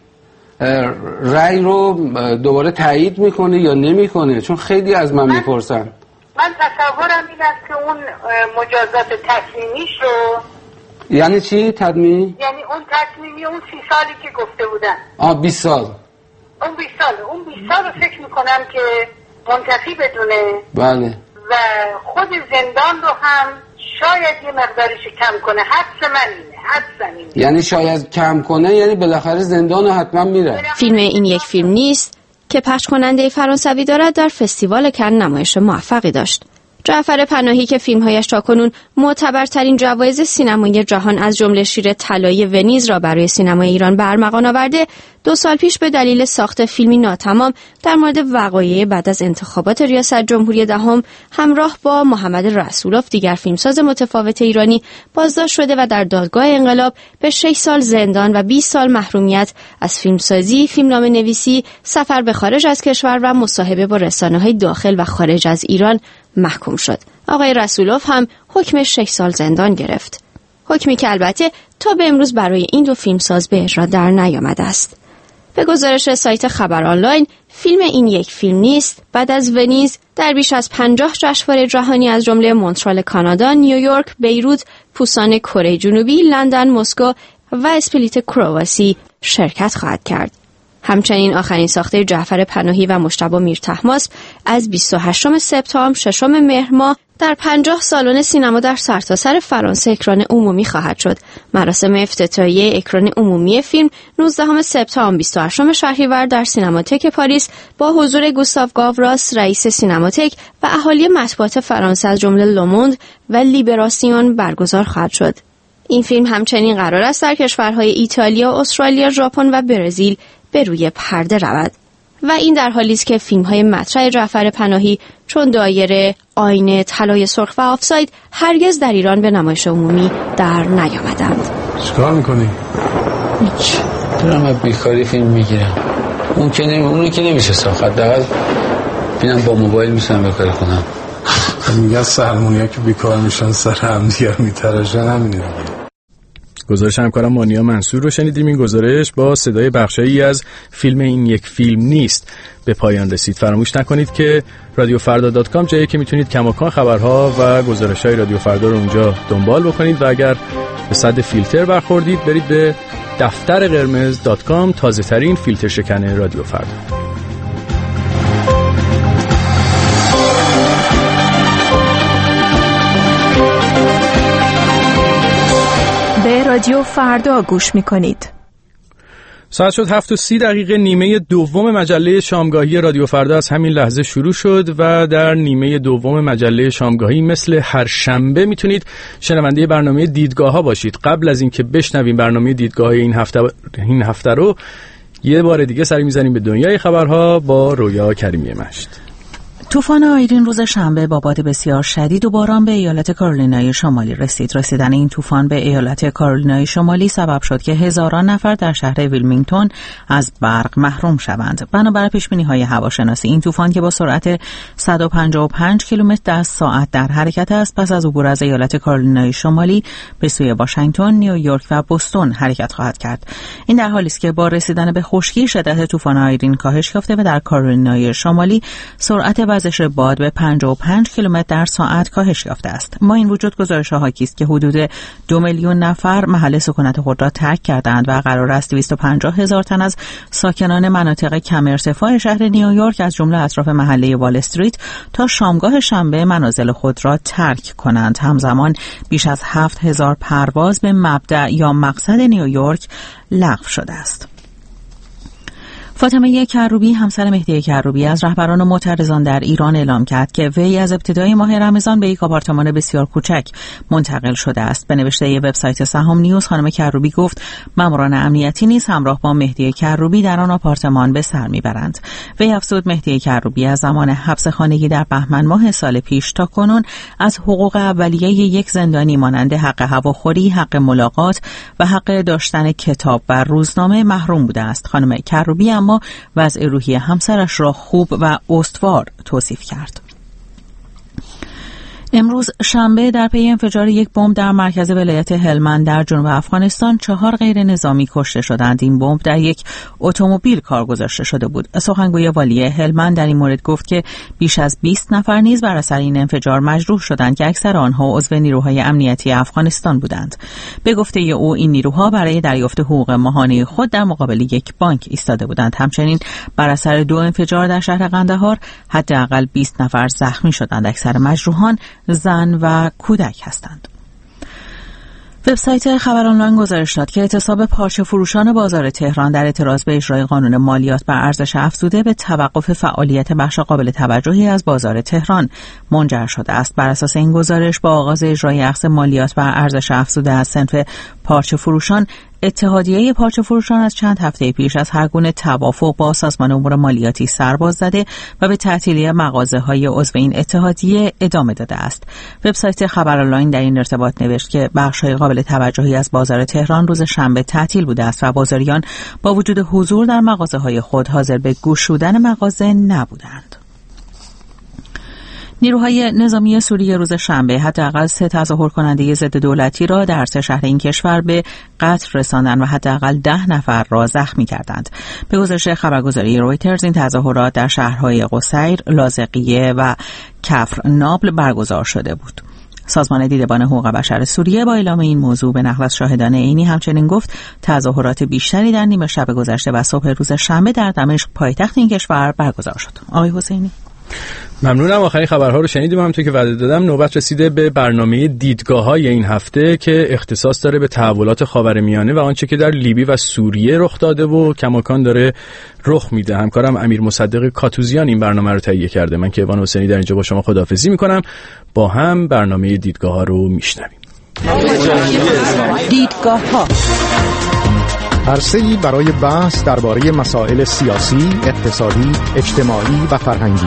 رأی رو دوباره تایید میکنه یا نمیکنه؟ چون خیلی از من میپرسن. من تصورم این است که اون مجازات تکمیلیش رو. یعنی چی تدمی؟ یعنی اون تکمیلی اون 30 سالی که گفته بودن. 20 سال. اون 20 سال رو فکر میکنم که منتفی بدونه. بله. و خود زندان رو هم شاید یه مقدارش کم کنه. حدس من اینه. یعنی شاید کم کنه، یعنی بالاخره زندان رو حتما میره. فیلم این یک فیلم نیست که پخش کننده فرانسوی دارد در فستیوال کن نمایش موفقی داشت. جعفر پناهی که فیلمهایش تاکنون معتبرترین جوایز سینمایی جهان از جمله شیر طلایی ونیز را برای سینمای ایران به ارمغان آورده، 2 سال پیش به دلیل ساخت فیلمی ناتمام در مورد وقایع بعد از انتخابات ریاست جمهوری دهم همراه با محمد رسولوف دیگر فیلمساز متفاوت ایرانی بازداشت شده و در دادگاه انقلاب به 6 سال زندان و 20 سال محرومیت از فیلمسازی، فیلمنامه نویسی، سفر به خارج از کشور و مصاحبه با رسانه‌های داخل و خارج از ایران محکوم شد. آقای رسولوف هم حکم 6 سال زندان گرفت. حکمی که البته تا به امروز برای این 2 فیلمساز به اجرا در نیامده است. به گزارش سایت خبر آنلاین، فیلم این یک فیلم نیست بعد از ونیز در بیش از 50 جشنواره جهانی از جمله مونترال کانادا، نیویورک، بیروت، پوسان کره جنوبی، لندن، مسکو و اسپلیت کرواسی شرکت خواهد کرد. همچنین آخرین ساخته جعفر پناهی و مجتبی میرطهماسب از 28 سپتامبر 6 مهر ماه در 50 سالن سینما در سرتاسر فرانسه اکران عمومی خواهد شد. مراسم افتتاحیه اکران عمومی فیلم 19 سپتامبر 28 شهریور در سینماتک پاریس با حضور گوستاو گاوراس رئیس سینماتک و اهالی مطبوعات فرانسه از جمله لوموند و لیبراسیون برگزار خواهد شد. این فیلم همچنین قرار است در کشورهای ایتالیا، استرالیا، ژاپن و برزیل به روی پرده رود. و این در حالی است که فیلم‌های مطرح جعفر پناهی چون دایره، آینه، طلای سرخ و آفساید هرگز در ایران به نمایش عمومی در نیامدند. چیکار می‌کنی؟ هیچ. دارم از بیکاری فیلم میگیرم. اونو که نمیشه ساخت. حداقل ببینم با موبایل میتونم بیکاری کنم. میگن سرمونیا که بیکار میشن سر هم دیگر میتراشن، همینه دیگه. گزارش همکارم مانیا منصور رو شنیدیم. این گزارش با صدای بخشایی از فیلم این یک فیلم نیست به پایان رسید. فراموش نکنید که رادیوفردا.com جایی که میتونید کماکان خبرها و گزارش‌های رادیو فردا رو اونجا دنبال بکنید و اگر به صد فیلتر برخوردید برید به دفتر قرمز.com، تازه ترین فیلتر شکن رادیو فردا. به رادیو فردا گوش میکنید. ساعت شد 7:30، نیمه دوم مجله شامگاهی رادیو فردا از همین لحظه شروع شد و در نیمه دوم مجله شامگاهی مثل هر شنبه میتونید شنونده برنامه دیدگاه ها باشید. قبل از اینکه بشنویم برنامه دیدگاه این هفته رو یه بار دیگه سری میزنیم به دنیای خبرها با رویا کریمی مشت. طوفان آیرین روز شنبه با باد بسیار شدید و باران به ایالت کارولینای شمالی رسید. رسیدن این طوفان به ایالت کارولینای شمالی سبب شد که هزاران نفر در شهر ویلمینگتون از برق محروم شوند. بنابر پیشبینی‌های هواشناسی این طوفان که با سرعت 155 کیلومتر در ساعت در حرکت است، پس از عبور از ایالت کارولینای شمالی به سوی واشنگتن، نیویورک و بوستون حرکت خواهد کرد. این در حالی است که با رسیدن به خشکی شدت طوفان آیرین کاهش یافته و در کارولینای شمالی سرعت وزش باد به 55 کیلومتر در ساعت کاهش یافته است. ما این وجود گزارش‌ها حاکی است که حدود 2 میلیون نفر محل سکونت خود را ترک کردند و قرار است 250,000 تن از ساکنان مناطق کم ارتفاع شهر نیویورک از جمله اطراف محله وال استریت تا شامگاه شنبه منازل خود را ترک کنند. همزمان بیش از 7,000 پرواز به مبدأ یا مقصد نیویورک لغو شده است. فاطمه کروبی همسر مهدی کروبی از رهبران معترضان در ایران اعلام کرد که وی از ابتدای ماه رمضان به یک آپارتمان بسیار کوچک منتقل شده است. به نوشته وبسایت سهام نیوز خانم کروبی گفت ماموران امنیتی نیز همراه با مهدی کروبی در آن آپارتمان به سر میبرند. وی افزود مهدی کروبی از زمان حبس خانگی در بهمن ماه سال پیش تا کنون از حقوق اولیه یک زندانی مانند حق هواخوری، حق ملاقات و حق داشتن کتاب و روزنامه محروم بوده است. خانم کروبی اما وضع روحی همسرش را خوب و استوار توصیف کرد. امروز شنبه در پی انفجار یک بمب در مرکز ولایت هلمند در جنوب افغانستان 4 غیر نظامی کشته شدند. این بمب در یک اتومبیل کار گذاشته شده بود. سخنگوی والی هلمند در این مورد گفت که بیش از 20 نفر نیز بر اثر این انفجار مجروح شدند که اکثر آنها عضو نیروهای امنیتی افغانستان بودند. به گفته او این نیروها برای دریافت حقوق ماهانه خود در مقابل یک بانک ایستاده بودند. همچنین بر اثر 2 انفجار در شهر قندهار حداقل 20 نفر زخمی شدند. اکثر مجروحان زن و کودک هستند. وبسایت خبر آنلاین گزارش داد که اعتصاب پارچه فروشان بازار تهران در اعتراض به اجرای قانون مالیات بر ارزش افزوده به توقف فعالیت بخش قابل توجهی از بازار تهران منجر شده است. بر اساس این گزارش با آغاز اجرای اخذ مالیات بر ارزش افزوده از صنف پارچه فروشان، اتحادیه پارچه فروشان از چند هفته پیش از هر گونه توافق با سازمان امور مالیاتی سرباز زده و به تعطیلی مغازه‌های عضو این اتحادیه ادامه داده است. وبسایت خبر آنلاین در این ارتباط نوشت که بخش‌های قابل توجهی از بازار تهران روز شنبه تعطیل بوده است و بازاریان با وجود حضور در مغازه‌های خود حاضر به گشودن مغازه نبودند. نیروهای نظامی سوریه روز شنبه حداقل 3 تظاهر کننده ضد دولتی را در 3 شهر این کشور به قتل رساندند و حداقل 10 نفر را زخمی کردند. به گزارش خبرگزاری رویترز این تظاهرات در شهرهای قصیر، لاذقیه و کفر نابل برگزار شده بود. سازمان دیدبان حقوق بشر سوریه با اعلام این موضوع به نقل از شاهدان عینی همچنین گفت تظاهرات بیشتری در نیمه شب گذشته و صبح روز شنبه در دمشق پایتخت این کشور برگزار شد. آقای حسینی ممنونم. آخرین خبرها رو شنیدیم. همونطور که وعده دادم نوبت رسیده به برنامه دیدگاه‌های این هفته که اختصاص داره به تحولات خاورمیانه و آنچه که در لیبی و سوریه رخ داده و کماکان داره رخ میده. همکارم امیر مصدق کاتوزیان این برنامه رو تهیه کرده. من کیوان حسینی در اینجا با شما خداحافظی میکنم. با هم برنامه دیدگاه‌ها رو میشنویم. دیدگاه‌ها عرصه‌ای برای بحث درباره مسائل سیاسی، اقتصادی، اجتماعی و فرهنگی.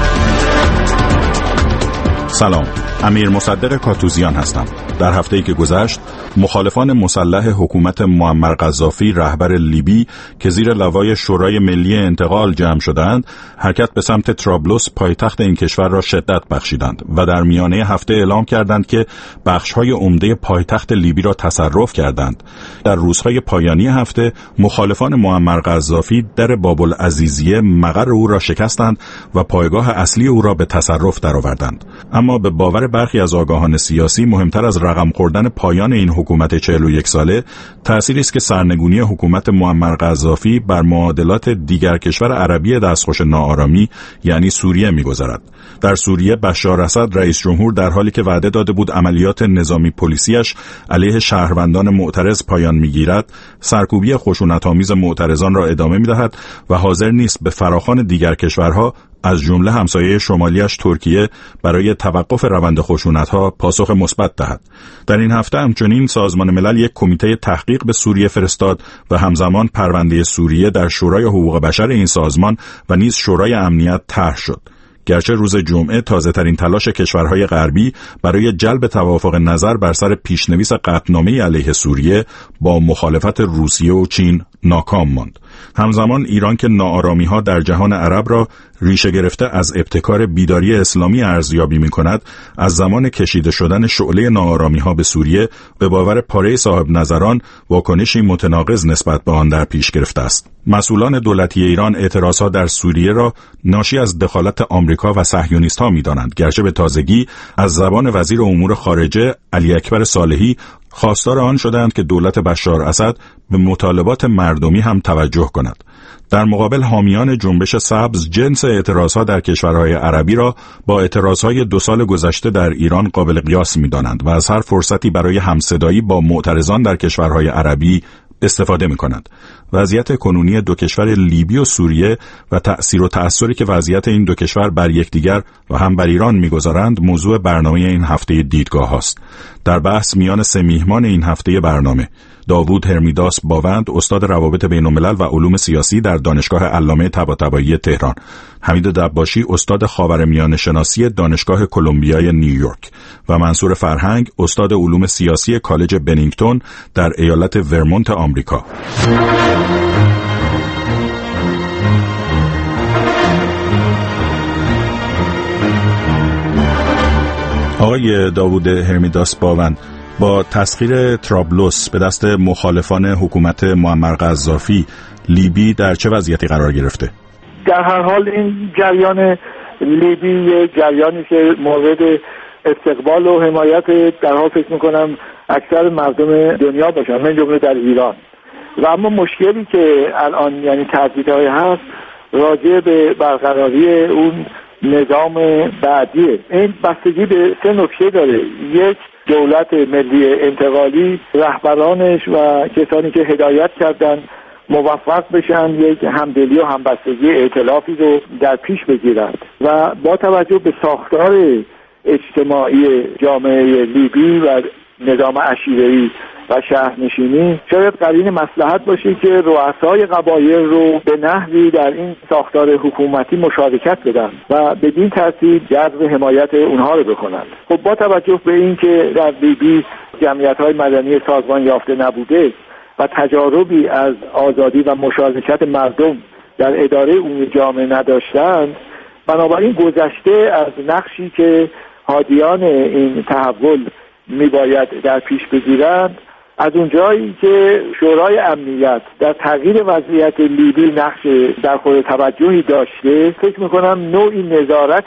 سلام، امیر مصدق کاتوزیان هستم. در هفته‌ای که گذشت، مخالفان مسلح حکومت معمر قذافی رهبر لیبی که زیر لوای شورای ملی انتقال جمع شدند، حرکت به سمت طرابلس پایتخت این کشور را شدت بخشیدند و در میانه هفته اعلام کردند که بخش‌های عمده پایتخت لیبی را تصرف کردند. در روزهای پایانی هفته، مخالفان معمر قذافی در باب‌العزیزیه مقر او را شکستند و پایگاه اصلی او را به تصرف درآوردند. اما به باور برخی از آگاهان سیاسی مهمتر از رقم خوردن پایان این حکومت 41 ساله تأثیری است که سرنگونی حکومت معمر قذافی بر معادلات دیگر کشور عربی دستخوش ناآرامی یعنی سوریه می‌گذارد. در سوریه بشار اسد رئیس جمهور در حالی که وعده داده بود عملیات نظامی پلیسیش علیه شهروندان معترض پایان می‌گیرد، سرکوبی خشونت‌آمیز معترضان را ادامه می‌دهد و حاضر نیست به فراخوان دیگر کشورها از جمله همسایه شمالیش ترکیه برای توقف روند خشونت‌ها پاسخ مثبت دهد. در این هفته همچنین سازمان ملل یک کمیته تحقیق به سوریه فرستاد و همزمان پرونده سوریه در شورای حقوق بشر این سازمان و نیز شورای امنیت طرح شد. گرچه روز جمعه تازه‌ترین تلاش کشورهای غربی برای جلب توافق نظر بر سر پیشنویس قطعنامه علیه سوریه با مخالفت روسیه و چین ناکام ماند. همزمان ایران که ناآرامی‌ها در جهان عرب را ریشه گرفته از ابتکار بیداری اسلامی ارزیابی می‌کند، از زمان کشیده شدن شعله ناآرامی‌ها به سوریه به باور پاره صاحب نظران واکنشی متناقض نسبت به آن در پیش گرفته است. مسئولان دولتی ایران اعتراضات در سوریه را ناشی از دخالت آمریکا و صهیونیست‌ها می‌دانند، گرچه به تازگی از زبان وزیر امور خارجه علی اکبر صالحی خواستار آن شدند که دولت بشار اسد به مطالبات مردمی هم توجه کند. در مقابل حامیان جنبش سبز جنس اعتراضها در کشورهای عربی را با اعتراضهای 2 سال گذشته در ایران قابل قیاس می‌دانند و از هر فرصتی برای همصدایی با معترضان در کشورهای عربی استفاده می‌کنند. وضعیت کنونی دو کشور لیبی و سوریه و تأثیر و تأثری که وضعیت این دو کشور بر یکدیگر و هم بر ایران می‌گذارند موضوع برنامه این هفته دیدگاه است. در بحث میان 3 میهمان این هفته برنامه: داوود هرمیداس باوند، استاد روابط بین‌الملل و علوم سیاسی در دانشگاه علامه طباطبایی تهران، حمید دباشی، استاد خاورمیانه شناسی دانشگاه کلمبیای نیویورک و منصور فرهنگ، استاد علوم سیاسی کالج بنینگتون در ایالت ورمونت آمریکا. آقای داوود هرمیداس باوند، با تسخیر طرابلس به دست مخالفان حکومت معمر قذافی، لیبی در چه وضعیتی قرار گرفته؟ در هر حال این جریان لیبی یک جریانی که مورد استقبال و حمایت در حال فکر میکنم اکثر مردم دنیا باشن، من جمله در ایران. و اما مشکلی که الان یعنی تهدیدهای هست راجع به برقراری اون نظام بعدیه. این بستگی به 3 نکته داره. یک، دولت ملی انتقالی، رهبرانش و کسانی که هدایت کردن موفق بشن یک همدلی و همبستگی ائتلافی رو در پیش بگیرند و با توجه به ساختار اجتماعی جامعه لیبی و نظام عشیره‌ای و شهرنشینی شاید قرین مصلحت باشه که رؤسای قبایل رو به نحوی در این ساختار حکومتی مشارکت بدن و بدین ترتیب جذب حمایت اونها رو بکنن. خب با توجه به این که در لیبی جمعیت‌های مدنی سازمان یافته نبوده و تجاربی از آزادی و مشارکت مردم در اداره عمومی جامعه نداشتند، بنابراین گذشته از نقشی که هادیان این تحول میباید در پیش بگیرند از اونجایی که شورای امنیت در تغییر وضعیت لیبی نقش در خود توجهی داشته، فکر میکنم نوعی نظارت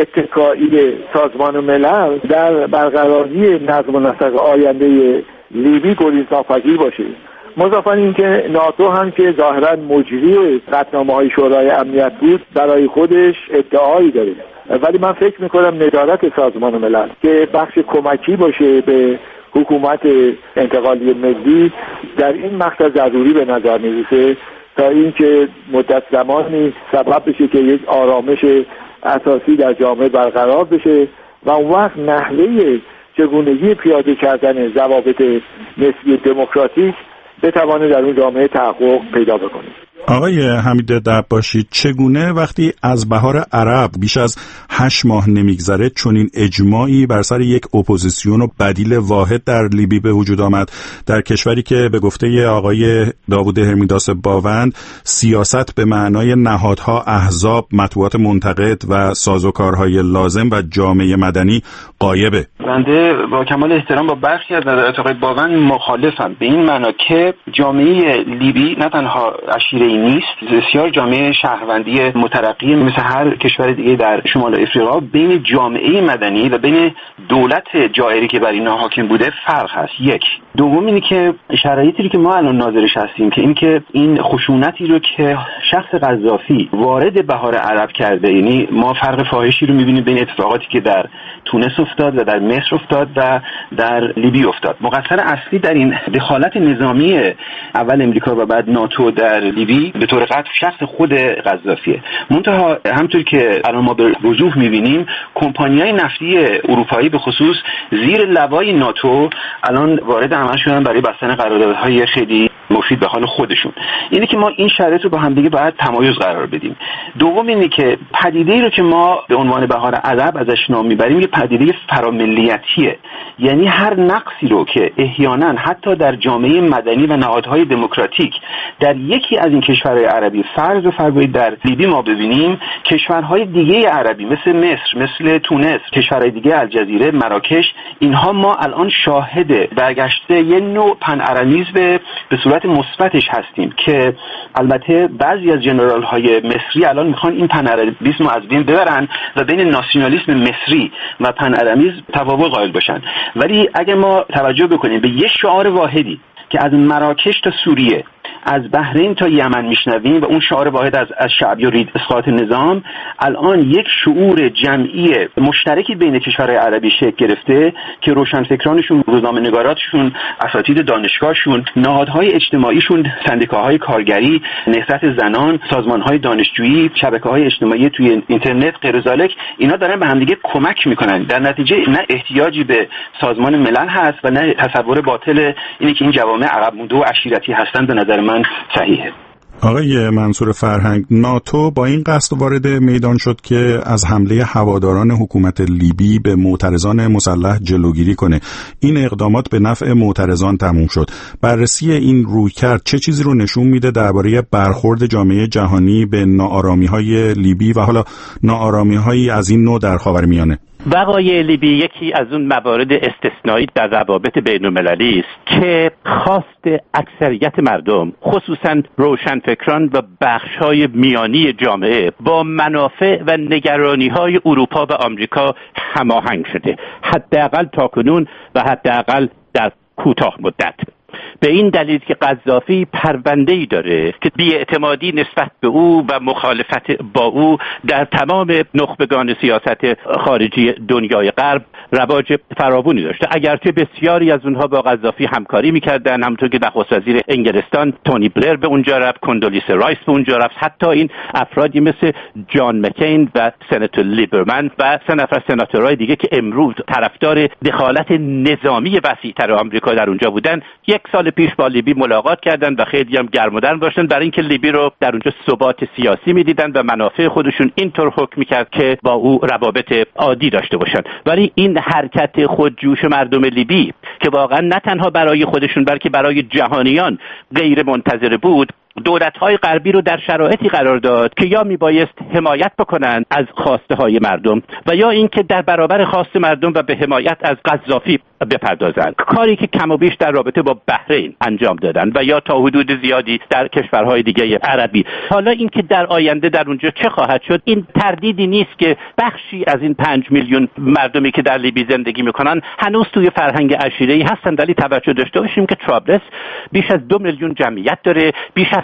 اتکایی سازمان ملل در برقراری نظم و نسق آینده لیبی گریزناپذیر باشه. مضافاً این که ناتو هم که ظاهراً مجری قطعنامه‌های شورای امنیت بود برای خودش ادعایی داره، ولی من فکر میکنم نظارت سازمان ملل که بخش کمکی باشه به حکومت انتقالی ملی در این مقطع ضروری به نظر میرسه تا اینکه مدت زمانی سبب بشه که یک آرامش اساسی در جامعه برقرار بشه و اون وقت نحوه چگونگی پیاده کردن ضوابط نسبی دموکراتیک بتوانه در اون جامعه تحقق پیدا بکنه. آقای حمید دباشی، چگونه وقتی از بهار عرب بیش از 8 ماه نمیگذره چنین اجماعی بر سر یک اپوزیسیون و بدیل واحد در لیبی به وجود آمد، در کشوری که به گفته آقای داوود هرمیداس باوند سیاست به معنای نهادها، احزاب، مطبوعات منتقد و سازوکارهای لازم و جامعه مدنی غایبه؟ بنده با کمال احترام با برخی از نظرات آقای باوند مخالفم، به این معنا که جامعه لیبی نه تنها عشیره نیست، بسیار جامعه شهروندی مترقی مثل هر کشور دیگه در شمال افریقا. بین جامعه مدنی و بین دولت جائری که بر اینها حاکم بوده فرق هست. یک. دوم اینه که شرایطی که ما الان ناظرش هستیم که اینکه این خشونتی رو که شخص قذافی وارد بهار عرب کرده، یعنی ما فرق فاحشی رو می‌بینیم بین اتفاقاتی که در تونس افتاد و در مصر افتاد و در لیبی افتاد. مقصر اصلی در این دخالت نظامی اول امریکا و بعد ناتو در لیبی به طور قطع شخص خود قذافیه. منتها همونطور که الان ما به وضوح می‌بینیم کمپانی‌های نفتی اروپایی به خصوص زیر لوای ناتو الان وارد عمل شدن برای بستن قراردادهای خیلی مفید به حال خودشون. اینه که ما این شرایط رو با هم دیگه باید تمایز قرار بدیم. دوم اینه که پدیده‌ای رو که ما به عنوان بهار عرب ازش نام میبریم یه پدیده فراملیتیه، یعنی هر نقصی رو که احیانا حتی در جامعه مدنی و نهادهای دموکراتیک در یکی از این کشورهای عربی فرض و فرض در لیبی ما ببینیم، کشورهای دیگه عربی مثل مصر، مثل تونس، کشورهای دیگه الجزیره، مراکش، اینها ما الان شاهد برگشته یه نوع پن‌ارمیزم به صورت مثبتش هستیم که البته بعضی از ژنرال‌های مصری الان میخوان این پن‌ارمیزم رو از بین ببرن و بین ناسیونالیسم مصری و پن‌ارمیزم تفاوت قائل باشن. ولی اگه ما توجه بکنیم به یه شعار واحدی که از مراکش تا سوریه، از بحرین تا یمن میشنویم و اون شعار واحد از شعبی و رید اسقاط نظام، الان یک شعور جمعی مشترکی بین کشورهای عربی شکل گرفته که روشنفکرانشون، روزنامه‌نگاراتشون، اساتید دانشگاهشون، نهادهای اجتماعیشون، سندیکاهای کارگری، نهضت زنان، سازمانهای دانشجویی، شبکه‌های اجتماعی توی اینترنت غیر ذالک، اینا دارن به هم دیگه کمک میکنن. در نتیجه نه احتیاجی به سازمان ملل هست و نه تصور باطل اینه که این جوامع عقب مونده و عشیرتی هستن. به نظر من صحیحه. آقای منصور فرهنگ، ناتو با این قصد وارد میدان شد که از حمله هواداران حکومت لیبی به معترضان مسلح جلوگیری کنه. این اقدامات به نفع معترضان تموم شد. بررسی این رویکرد چه چیزی رو نشون میده درباره برخورد جامعه جهانی به ناآرامی‌های لیبی و حالا ناآرامی‌هایی از این نوع در خاورمیانه؟ وقایع لیبی یکی از اون موارد استثنایی در روابط بین‌المللی است که خواست اکثریت مردم، خصوصا روشنفکران و بخش‌های میانی جامعه، با منافع و نگرانی‌های اروپا و آمریکا هماهنگ شده، حداقل تاکنون و حداقل در کوتاه مدت. به این دلیل که قذافی پرونده‌ای داره که بی‌اعتمادی نسبت به او و مخالفت با او در تمام نخبگان سیاست خارجی دنیای غرب رواج فراوانی داشته، اگرچه بسیاری از اونها با قذافی همکاری می‌کردن، همونطور که نخست وزیر انگلستان تونی بلر به اونجا رفت، کندولیسا رایس به اونجا رفت، حتی این افرادی مثل جان مکین و سناتور لیبرمن و 3 نفر سناتورای دیگه که امروز طرفدار دخالت نظامی وسیع‌تر آمریکا در اونجا بودن، 1 سال پیش با لیبی ملاقات کردن و خیلی هم گرم‌ودرم داشتن برای اینکه لیبی رو در اونجا ثبات سیاسی می‌دیدن و منافع خودشون اینطور حکم می‌کرد که با او روابط عادی داشته باشن. ولی این حرکت خودجوش مردم لیبی که واقعا نه تنها برای خودشون بلکه برای جهانیان غیر منتظره بود، دولت‌های غربی رو در شرایطی قرار داد که یا میبایست حمایت بکنند از خواسته های مردم و یا اینکه در برابر خواست مردم و به حمایت از قذافی بپردازند، کاری که کم و بیش در رابطه با بحرین انجام دادن و یا تا حدود زیادی در کشورهای دیگه عربی. حالا اینکه در آینده در اونجا چه خواهد شد، این تردیدی نیست که بخشی از این 5 میلیون مردمی که در لیبی زندگی میکنن هنوز توی فرهنگ عشیره‌ای هستن، ولی توجه داشته باشیم که طرابلس بیش از 2 میلیون جمعیت داره، بیش از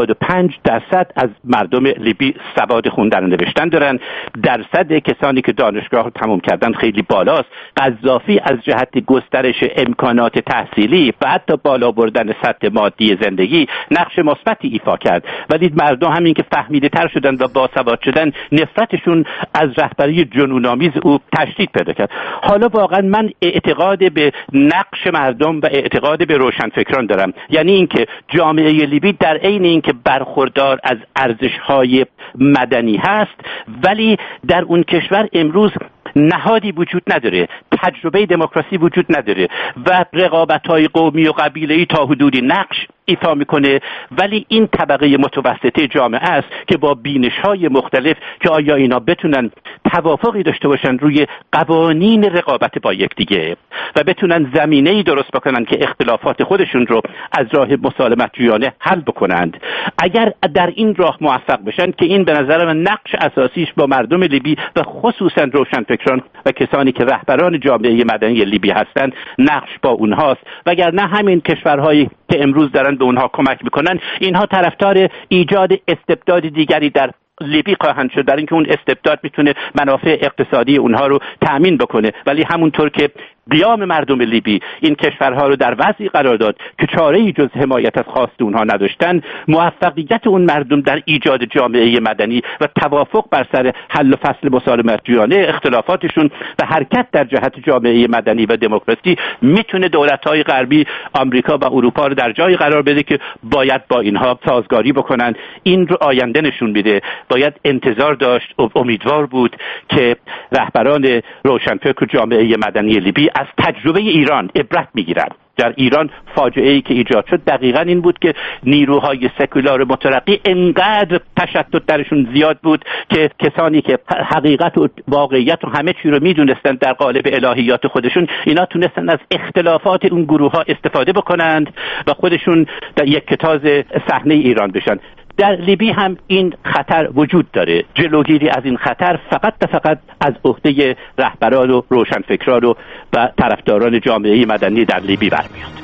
85% از مردم لیبی سواد خوندن و نوشتن دارن، درصد کسانی که دانشگاه رو تمام کردن خیلی بالاست. قذافی از جهت گسترش امکانات تحصیلی و حتی بالا بردن سطح مادی زندگی نقش مثبتی ایفا کرد، ولی مردم همین که فهمیده تر شدن و باسواد شدن نفرتشون از رهبری جنون‌آمیز او تشدید پیدا کرد. حالا واقعا من اعتقاد به نقش مردم و اعتقاد به روشنفکران دارم، یعنی اینکه جامعه لیبی در عین اینکه برخوردار از ارزش‌های مدنی هست، ولی در اون کشور امروز نهادی وجود نداره، تجربه دموکراسی وجود نداره و رقابت‌های قومی و قبیله‌ای تا حدودی نقش ایفا میکنه، ولی این طبقه متوسطه جامعه است که با بینش‌های مختلف که آیا اینا بتونن توافقی داشته باشن روی قوانین رقابت با یکدیگه و بتونن زمینه‌ای درست بکنن که اختلافات خودشون رو از راه مسالمت جویانه حل بکنند. اگر در این راه موفق بشن که این به نظر من نقش اساسیش با مردم لیبی و خصوصا روشنفکران و کسانی که رهبران جامعه مدنی لیبی هستند نقش با اونهاست، وگرنه همین کشورهایی که امروز دارن به اونها کمک میکنن اینها طرفدار ایجاد استبداد دیگری در لیبی خواهند شد، در اینکه اون استبداد میتونه منافع اقتصادی اونها رو تأمین بکنه، ولی همونطور که قیام مردم لیبی این کشورها رو در وضعی قرار داد که چاره‌ای جز حمایت از خواست اونها نداشتن، موفقیت اون مردم در ایجاد جامعه مدنی و توافق بر سر حل و فصل مسالمت جویانه اختلافاتشون و حرکت در جهت جامعه مدنی و دموکراسی میتونه دولت‌های غربی، آمریکا و اروپا رو در جایی قرار بده که باید با اینها سازگاری بکنن. این رو آینده نشون میده. باید انتظار داشت و امیدوار بود که رهبران روشنفکر جامعه مدنی لیبی از تجربه ایران عبرت میگیرن. در ایران فاجعه‌ای که ایجاد شد دقیقاً این بود که نیروهای سکولار مترقی انقدر تشدد درشون زیاد بود که کسانی که حقیقت و واقعیت و همه چی رو میدونستن در قالب الهیات خودشون، اینا تونستن از اختلافات اون گروه‌ها استفاده بکنند و خودشون در یک کتاز صحنه ایران بشن. در لیبی هم این خطر وجود داره. جلوگیری از این خطر فقط از عهده رهبران و روشنفکران و طرفداران جامعه مدنی در لیبی برمیاد.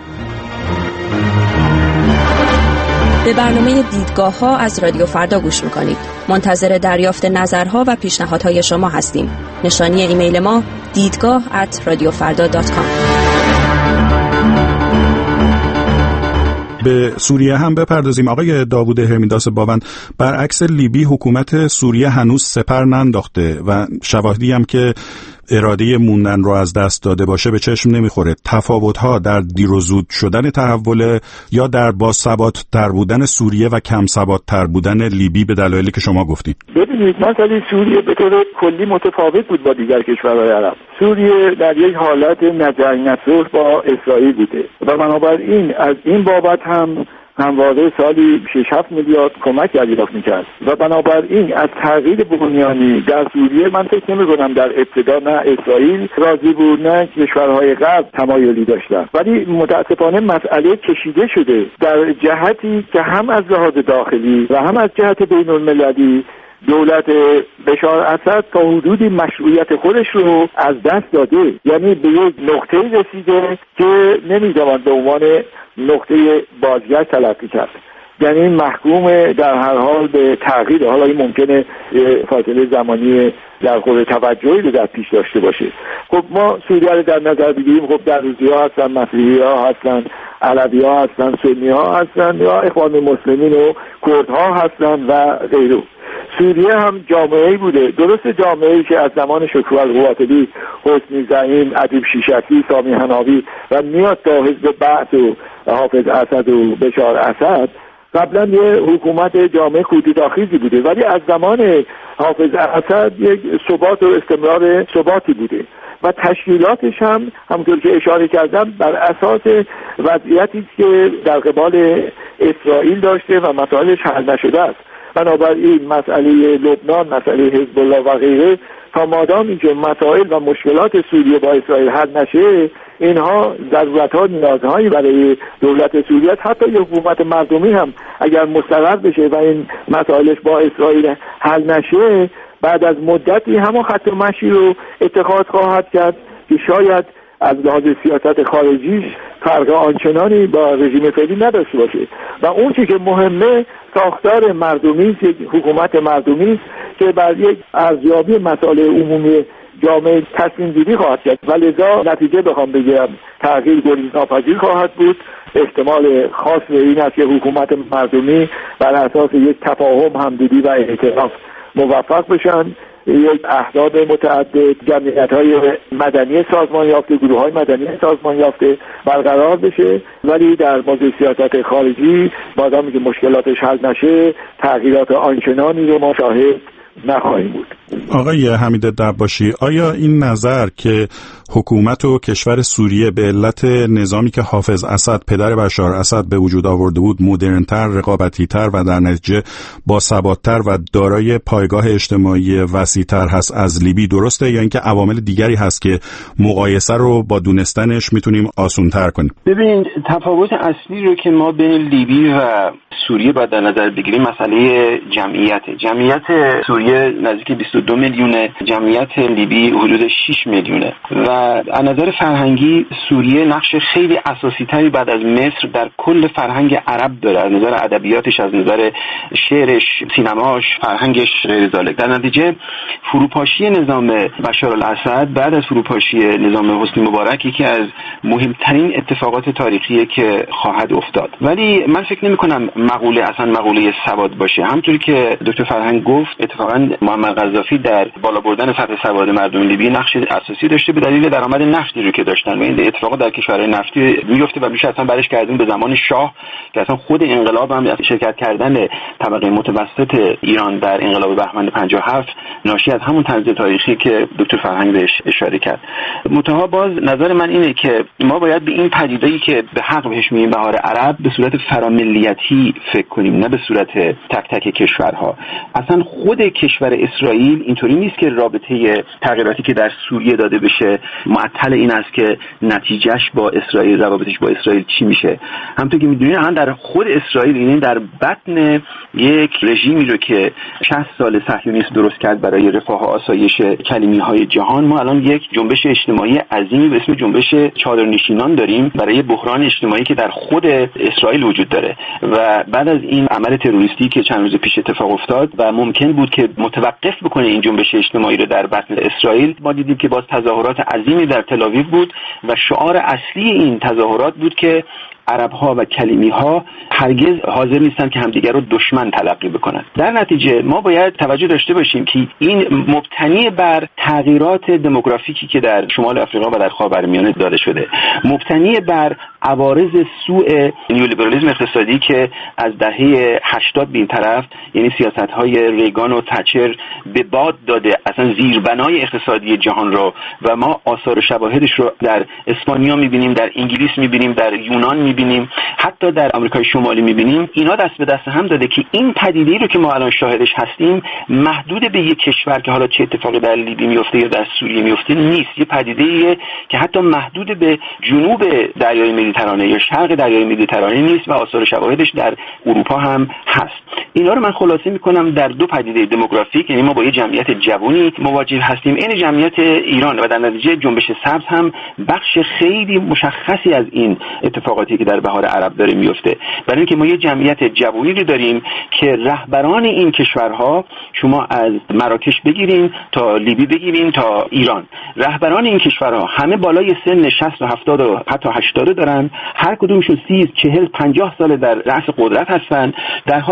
به برنامه دیدگاه‌ها از رادیو فردا گوش می‌کنید. منتظر دریافت نظرها و پیشنهادهای شما هستیم. نشانی ایمیل ما دیدگاه@radiofarda.com. به سوریه هم بپردازیم. آقای داوود هرمیداس باوند، برعکس لیبی حکومت سوریه هنوز سپر ننداخته و شواهدی هم که اراده موندن رو از دست داده باشه به چشم نمیخوره. تفاوت‌ها در دیر و زود شدن تحول یا در باثبات‌تر بودن سوریه و کم ثبات‌تر بودن لیبی به دلایلی که شما گفتید؟ ببینید، مثلا سوریه به طور کلی متفاوت بود با دیگر کشورهای عرب. سوریه در یک حالت نجنگ‌نصلح با اسرائیل بوده و بنابراین از این بابت هم همواره سالی 6-7 میلیارد کمک دریافت میکرد و بنابراین از تغییر بنیانی در سوریه من فکر نمی‌کنم در ابتدا نه اسرائیل راضی بود نه کشورهای غرب تمایلی داشتن، ولی متاسفانه مسئله کشیده شده در جهتی که هم از لحاظ داخلی و هم از جهت بین‌المللی دولت بشار اسد تا حدودی مشروعیت خودش رو از دست داده، یعنی به یک نقطه‌ای رسیده که نمی‌توان به عنوان نقطه بازگشت تلقی کرد، یعنی محکوم در هر حال به تغییر. حالا این ممکنه فاصله زمانی در خود توجهی رو در پیش داشته باشه. خب ما سوریه رو در نظر بگیریم، خب دروزی‌ها هستن، مسیحی‌ها هستن، علوی‌ها هستن، سنی‌ها هستن یا اخوان المسلمین و کردها هستن و غیره. سوریه هم جامعه‌ای بوده، درست جامعه‌ای که از زمان شکوه القواتلی، حسنی زعیم، ادیب شیشکی، سامی حناوی و میاد تا حزب بعث و حافظ اسد و بشار اسد، قبلا یه حکومت جامعه کودتاخیزی بوده، ولی از زمان حافظ اسد یک ثبات و استمرار ثباتی بوده و تشکیلاتش هم همونطور که اشاره کردم بر اساس وضعیتی که در قبال اسرائیل داشته و مسائلش حل نشده است. بنابراین مسئله لبنان، مسئله حزب الله و غیره، تا مادامی که مسائل و مشکلات سوریه با اسرائیل حل نشه، اینها ضرورت‌ها، نیازهایی برای دولت سوریه، حتی یک حکومت مردمی هم اگر مستقر بشه و این مسائلش با اسرائیل حل نشه، بعد از مدتی همون خط مشی رو اتخاذ خواهد کرد که شاید از لحاظ سیاست خارجیش فرق آنچنانی با رژیم فعلی نداشته باشه و اون چیزی که مهمه ساختار مردمی است، حکومت مردمی است که بر یک ارزیابی مسائل عمومی جامعه تصمیم گیری خواهد کرد و لذا نتیجه بخوام بگم تغییر گریزناپذیر خواهد بود. احتمال خاص این است که حکومت مردمی بر اساس یک تفاهم، همدلی و اعتراف موفق بشن، یک احزاب متعدد، جمعیت‌های مدنی سازمان یافته، گروه‌های مدنی سازمان یافته برقرار بشه، ولی در موضوع سیاست خارجی مادامی که مشکلاتش حل نشه تغییرات آنچنانی رو ما شاهد نخواهیم بود. آقای حمید دباشی، آیا این نظر که حکومت و کشور سوریه به علت نظامی که حافظ اسد پدر بشار اسد به وجود آورده بود مدرن‌تر، رقابتی‌تر و در نتیجه با ثبات‌تر و دارای پایگاه اجتماعی وسیع‌تر هست از لیبی درسته، یا اینکه عوامل دیگری هست که مقایسه رو با دونستنش میتونیم آسان‌تر کنیم؟ ببین، تفاوت اصلی رو که ما بین لیبی و سوریه باید در نظر بگیریم مسئله جمعیت سوریه نزدیک 22 میلیونه، جمعیت لیبی حدود 6 میلیونه و از نظر فرهنگی سوریه نقش خیلی اساسی تری بعد از مصر در کل فرهنگ عرب داره، از نظر ادبیاتش، از نظر شعرش، سینماش، فرهنگش غیر ذالک. در نتیجه فروپاشی نظام بشار الاسد بعد از فروپاشی نظام حسنی مبارک یکی از مهمترین اتفاقات تاریخیه که خواهد افتاد. ولی من فکر نمی‌کنم مقوله سواد باشه. همونطوری که دکتر فرهنگ گفت، اتفاقا معمر قذافی در بالا بردن سطح سواد مردم لیبی نقش اساسی داشته به دلیل درآمد نفتی رو که داشتن و این اتفاقا در کشورهای نفتی میفته و میشه اصلا برش کردیم به زمان شاه که اصلا خود انقلاب هم شرکت کردن طبقه متوسط ایران در انقلاب بهمن 57 ناشی از همون طنز تاریخی که دکتر فرهنگ بهش اشاره کرد. منتها باز نظر من اینه که ما باید به این پدیده‌ای که به حق بهش میگیم بهار عرب به صورت فراملیتی فکر کنیم، نه به صورت تک تک کشورها. اصلا خود کشور اسرائیل اینطوری نیست که رابطه تغییراتی که در سوریه داده بشه معطل این است که نتیجهش با اسرائیل، روابطش با اسرائیل چی میشه. همونطور که میدونید الان در خود اسرائیل، یعنی در بطن یک رژیمی رو که 60 سال صهیونیسم درست کرد برای رفاه و آسایش کلیمی‌های جهان، ما الان یک جنبش اجتماعی عظیمی به اسم جنبش چادرنشینان داریم برای بحران اجتماعی که در خود اسرائیل وجود داره و بعد از این عمل تروریستی که چند روز پیش اتفاق افتاد و ممکن بود که متوقف بکنه این جنبش اجتماعی رو در بطن اسرائیل، ما دیدیم که باز تظاهرات عظیمی در تل‌آویو بود و شعار اصلی این تظاهرات بود که عرب‌ها و کلیمی‌ها هرگز حاضر نیستن که همدیگر رو دشمن تلقی بکنن. در نتیجه ما باید توجه داشته باشیم که این مبتنی بر تغییرات دموگرافیکی که در شمال آفریقا و در خاورمیانه داده شده، مبتنی بر عوارض سوء نیولیبرالیسم اقتصادی که از دهه 80 به این طرف، یعنی سیاست‌های ریگان و تچر به باد داده اصلا زیربنای اقتصادی جهان رو و ما آثار و شواهدش رو در اسپانیا می‌بینیم، در انگلیس می‌بینیم، در یونان می‌بینیم، حتی در آمریکای شمالی می‌بینیم. اینا دست به دست هم داده که این پدیده‌ای رو که ما الان شاهدش هستیم محدود به یک کشور که حالا چه اتفاقی در لیبی میفته یا در سوریه میفته نیست. یه پدیده‌ایه که حتی محدود به جنوب دریای مدیترانه یا شرق دریای مدیترانه نیست و آثار شواهدش در اروپا هم هست. اینا رو من خلاصه می‌کنم در دو پدیده دموگرافیک، یعنی ما با یه جمعیت جوانی مواجه هستیم، این جمعیت ایران و در نتیجه جنبش سبز هم بخش خیلی مشخصی از این اتفاقاتی که در بهار عرب داره میفته. برای اینکه ما یه جمعیت جوانی رو داریم که رهبران این کشورها، شما از مراکش بگیرین تا لیبی بگیرین تا ایران، رهبران این کشورها همه بالای سن 60 و 70 و حتی 80 دارن، هر کدومشون 30 40 50 سال در رأس قدرت هستن، در حالی که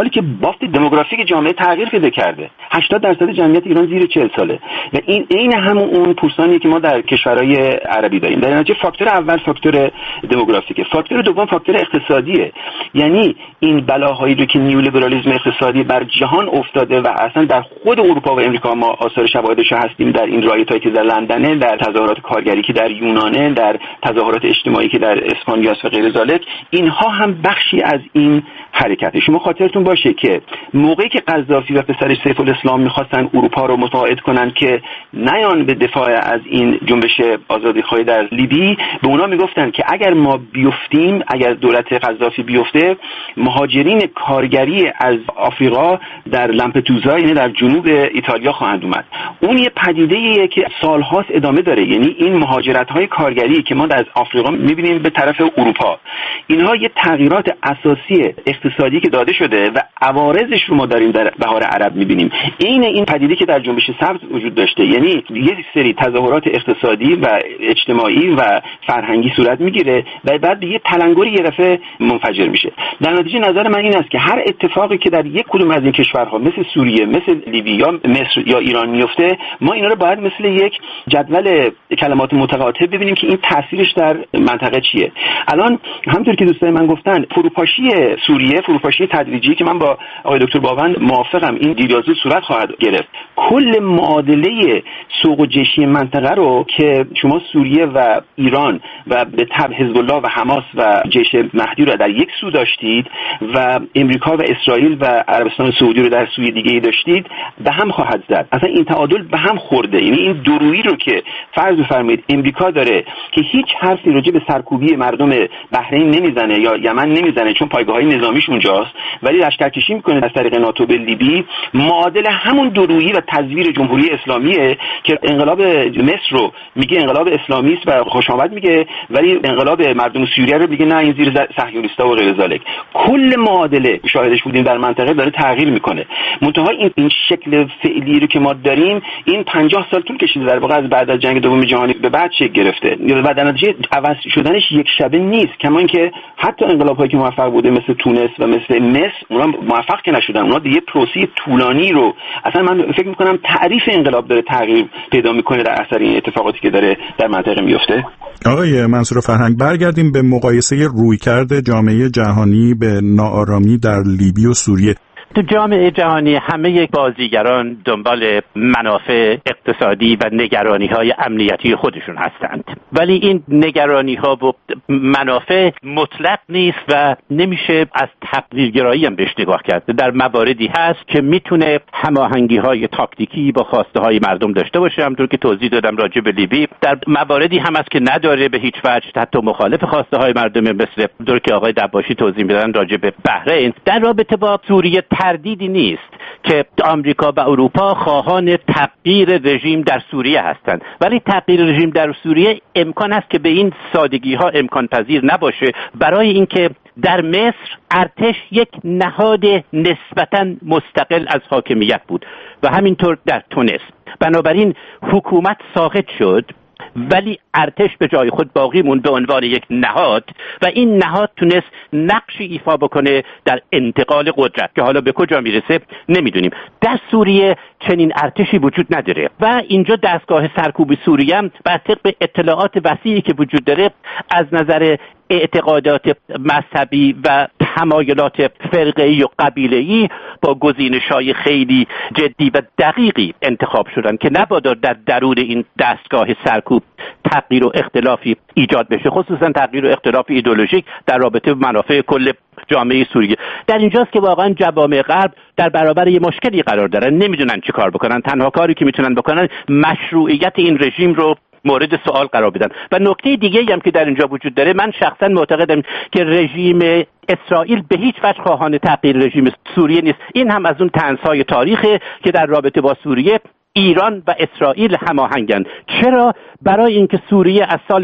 بافت دموگرافیک جامعه تغییر پیدا کرده. 80% جمعیت ایران زیر 40 ساله و این عین همون اون پوستانی که ما در کشورهای عربی داریم. در نتیجه فاکتور اول فاکتور دموگرافیکه، فاکتور دوم فاکتور اقتصادیه. یعنی این بلاهایی رو که نیولیبرالیسم اقتصادی بر جهان افتاده و اصلا در خود اروپا و امریکا ما آثار شواهدش هستیم، در این رایتایی که در لندنه، در تظاهرات کارگری که در یونانه، در تظاهرات اجتماعی که در اسپانیا و غیر ذالک، اینها هم بخشی از این حرکته. شما خاطرتون باشه که موقعی که قذافی و پسرش سیف الاسلام می‌خواستن اروپا رو متقاعد کنن که نیان به دفاع از این جنبش آزادیخواهی در لیبی، به اونا میگفتن که اگر ما بیفتیم، اگر دولت قذافی بیفته، مهاجرین کارگری از آفریقا در لامپدوزا، یعنی در جنوب ایتالیا خواهند اومد. اون یه پدیده‌ایه که سال‌هاست ادامه داره. یعنی این مهاجرت‌های کارگری که ما از آفریقا می‌بینیم به طرف اروپا، اینها یه تغییرات اساسی اقتصادی که داده شده و عوارضش رو ما داریم در بهار عرب می‌بینیم. این پدیده که در جنبش سبز وجود داشته، یعنی یه سری تظاهرات اقتصادی و اجتماعی و فرهنگی صورت میگیره و بعد یه تلنگری یه دفعه منفجر میشه. در نتیجه نظر من این است که هر اتفاقی که در یک کدوم از این کشورها مثل سوریه، مثل لیبی یا مصر یا ایران میفته، ما اینا رو باید مثل یک جدول کلمات متقاطع ببینیم که این تاثیرش در منطقه چیه. الان همونطور که دوستان من گفتن، فروپاشی سوریه، فروپاشی تدریجی که من با آقای دکتر باوند موافقم، این دیریازو صورت خواهد گرفت. کل معادله سوق و جشی منطقه رو که شما سوریه و ایران و به تبع حزب الله و حماس و جیش مهدی رو در یک سو داشتید و امریکا و اسرائیل و عربستان سعودی رو در سوی دیگه‌ای داشتید، به هم خواهد زد. اصلا این تعادل به هم خورده. یعنی این دورویی رو که فرض بفرمایید امریکا داره که هیچ حرفی راجع به سرکوبی مردم بحرین نمیزنه یا یمن نمیزنه چون پایگاه‌های نظامیش اونجاست، ولی لشکرکشی میکنه از طریق ناتو به لیبی، معادل همون دورویی و تزویر جمهوری اسلامیه که انقلاب مصر رو میگه انقلاب اسلامی است و خوشامد میگه، ولی انقلاب مردم سوریه رو میگه نه این زیر صهیونیستا و غیر ذالک. کل معادله شاهدش بودیم در منطقه داره تغییر میکنه. منتها این شکل فعلی رو که ما داریم این 50 سال طول کشیده، در واقع از بعد از جنگ دوم جهانی به بعد شکل گرفته و در نتیجه عوض شدنش یک شبه نیست. کما اینکه حتی انقلاب‌هایی که موفق بوده مثل تونس و مثل مصر، اونا موفق که نشدن، اونا دیگه پروسه طولانی رو اصلا من فکر میکنم تعریف انقلاب داره تغییر پیدا میکنه در اثر این اتفاقاتی که داره در منطقه میفته. آقای منصور فرهنگ، برگردیم به مقایسه رویکرد جامعه جهانی به ناآرامی در لیبی و سوریه. تو جامعه جهانی همه بازیگران دنبال منافع اقتصادی و نگرانی‌های امنیتی خودشون هستند، ولی این نگرانی‌ها و منافع مطلق نیست و نمیشه از تقدیرگرایی هم بهش نگاه کرد. در مواردی هست که میتونه هماهنگی‌های تاکتیکی با خواسته‌های مردم داشته باشه، همونطور که توضیح دادم راجع به لیبی. در مواردی هم هست که نداره به هیچ وجه، حتی مخالف خواسته های مردم، مثل دور که آقای دباشی توضیح میدادن راجع به بحرین. در رابطه با سوریه تردیدی نیست که آمریکا و اروپا خواهان تغییر رژیم در سوریه هستند، ولی تغییر رژیم در سوریه امکان است که به این سادگی ها امکان پذیر نباشه، برای اینکه در مصر ارتش یک نهاد نسبتاً مستقل از حاکمیت بود و همینطور در تونس. بنابراین حکومت ساقط شد ولی ارتش به جای خود باقی موند به عنوان یک نهاد و این نهاد تونست نقشی ایفا بکنه در انتقال قدرت که حالا به کجا میرسه نمیدونیم. در سوریه چنین ارتشی وجود نداره و اینجا دستگاه سرکوب سوریه هم بر طبق اطلاعات وسیعی که وجود داره از نظر اعتقادات مذهبی و تمایلات فرقه‌ای و قبیله‌ای با گزینش‌های خیلی جدی و دقیقی انتخاب شدن که نبادا در درون این دستگاه سرکوب تغییر و اختلافی ایجاد بشه، خصوصا تغییر و اختلاف ایدئولوژیک در رابطه با منافع کل جامعه سوریه. در اینجاست که واقعا جوامع غرب در برابر یه مشکلی قرار دارن، نمیدونن چی کار بکنن. تنها کاری که میتونن بکنن مشروعیت این رژیم رو مورد سوال قرار بدن. و نکته دیگه هم که در اینجا وجود داره، من شخصا معتقدم که رژیم اسرائیل به هیچ وجه خواهان تغییر رژیم سوریه نیست. این هم از اون طنزهای تاریخه که در رابطه با سوریه ایران و اسرائیل هماهنگن. چرا؟ برای اینکه سوریه از سال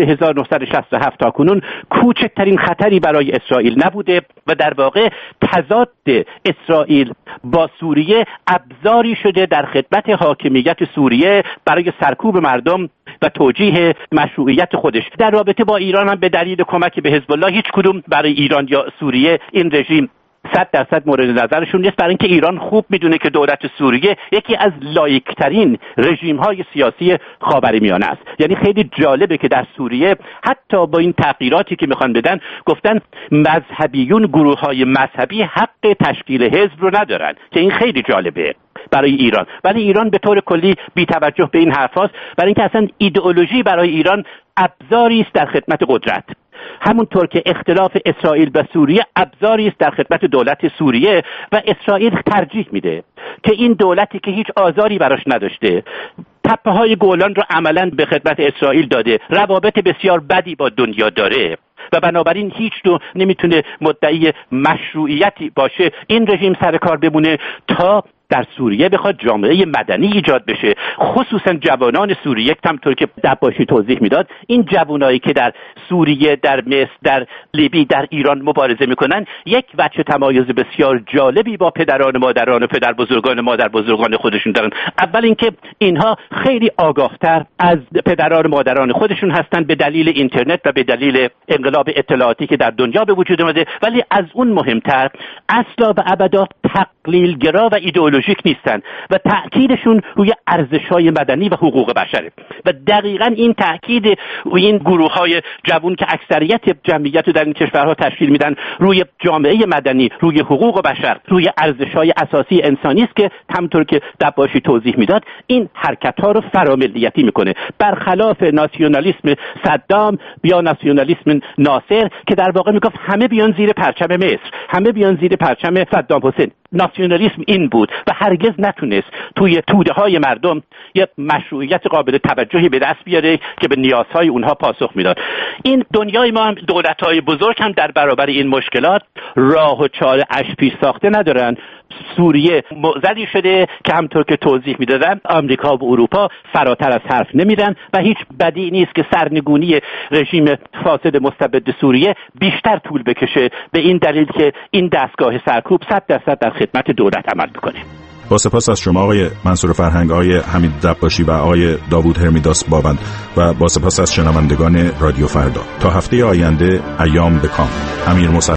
1967 تا کنون کوچکترین خطری برای اسرائیل نبوده و در واقع تضاد اسرائیل با سوریه ابزاری شده در خدمت حاکمیت سوریه برای سرکوب مردم و توجیه مشروعیت خودش. در رابطه با ایران هم به دلیل کمک به حزب الله هیچ کدوم برای ایران یا سوریه این رژیم 100% مورد نظرشون نیست، برای اینکه ایران خوب میدونه که دولت سوریه یکی از لایق‌ترین رژیم‌های سیاسی خاورمیانه است. یعنی خیلی جالبه که در سوریه حتی با این تغییراتی که میخوان بدن گفتن مذهبیون، گروه‌های مذهبی حق تشکیل حزب رو ندارن، که این خیلی جالبه برای ایران. ولی ایران به طور کلی بی توجه به این حرفاست، برای اینکه اصلا ایدئولوژی برای ایران ابزاری است در خدمت قدرت. همونطور که اختلاف اسرائیل و سوریه ابزاری است در خدمت دولت سوریه و اسرائیل ترجیح میده که این دولتی که هیچ آزاری براش نداشته، تپه های گولان رو عملاً به خدمت اسرائیل داده، روابط بسیار بدی با دنیا داره و بنابراین هیچ نوع نمیتونه مدعی مشروعیتی باشه، این رژیم سر کار بمونه تا در سوریه بخواد جامعه مدنی ایجاد بشه، خصوصا جوانان سوریه. همونطور که دباشی توضیح میداد، این جوانایی که در سوریه، در مصر، در لیبی، در ایران مبارزه میکنن یک وجه تمایز بسیار جالبی با پدران، مادران و پدر بزرگان، مادر بزرگان خودشون دارن. اول اینکه اینها خیلی آگاهتر از پدران، مادران خودشون هستن به دلیل اینترنت و به دلیل انقلاب اطلاعاتی که در دنیا به وجود اومده، ولی از اون مهمتر اصلا و ابدا تقلیلگرا و ایدئولوژیک نیستن و تأکیدشون روی ارزش‌های مدنی و حقوق بشره و دقیقاً این تأکید و این گروه‌های جوان که اکثریت جمعیت رو در این کشورها تشکیل میدن روی جامعه مدنی، روی حقوق بشر، روی ارزش‌های اساسی انسانی است که همونطور که دباشی توضیح میداد این حرکت‌ها رو فراملیتی میکنه، برخلاف ناسیونالیسم صدام یا ناسیونالیسم ناصر که در واقع میگفت همه بیان زیر پرچم مصر، همه بیان زیر پرچم صدام حسین. ناسیونالیسم این بود و هرگز نتونست توی توده های مردم یه مشروعیت قابل توجهی به دست بیاره که به نیازهای اونها پاسخ میداد. این دنیای ما هم دولت‌های بزرگ هم در برابر این مشکلات راه و چاره اش پیش ساخته ندارن. سوریه معضلی شده که همطور که توضیح میدادم آمریکا و اروپا فراتر از حرف نمیرن و هیچ بدی نیست که سرنگونی رژیم فاسد مستبد سوریه بیشتر طول بکشه، به این دلیل که این دستگاه سرکوب 100% در خدمت دولت عمل میکنه. با سپاس از شما آقای منصور فرهنگ، آقای حمید دباشی و آقای داوود هرمیداس باوند و با سپاس از شنوندگان رادیو فردا. تا هفته آینده، ایام بکام. امیر مصدق.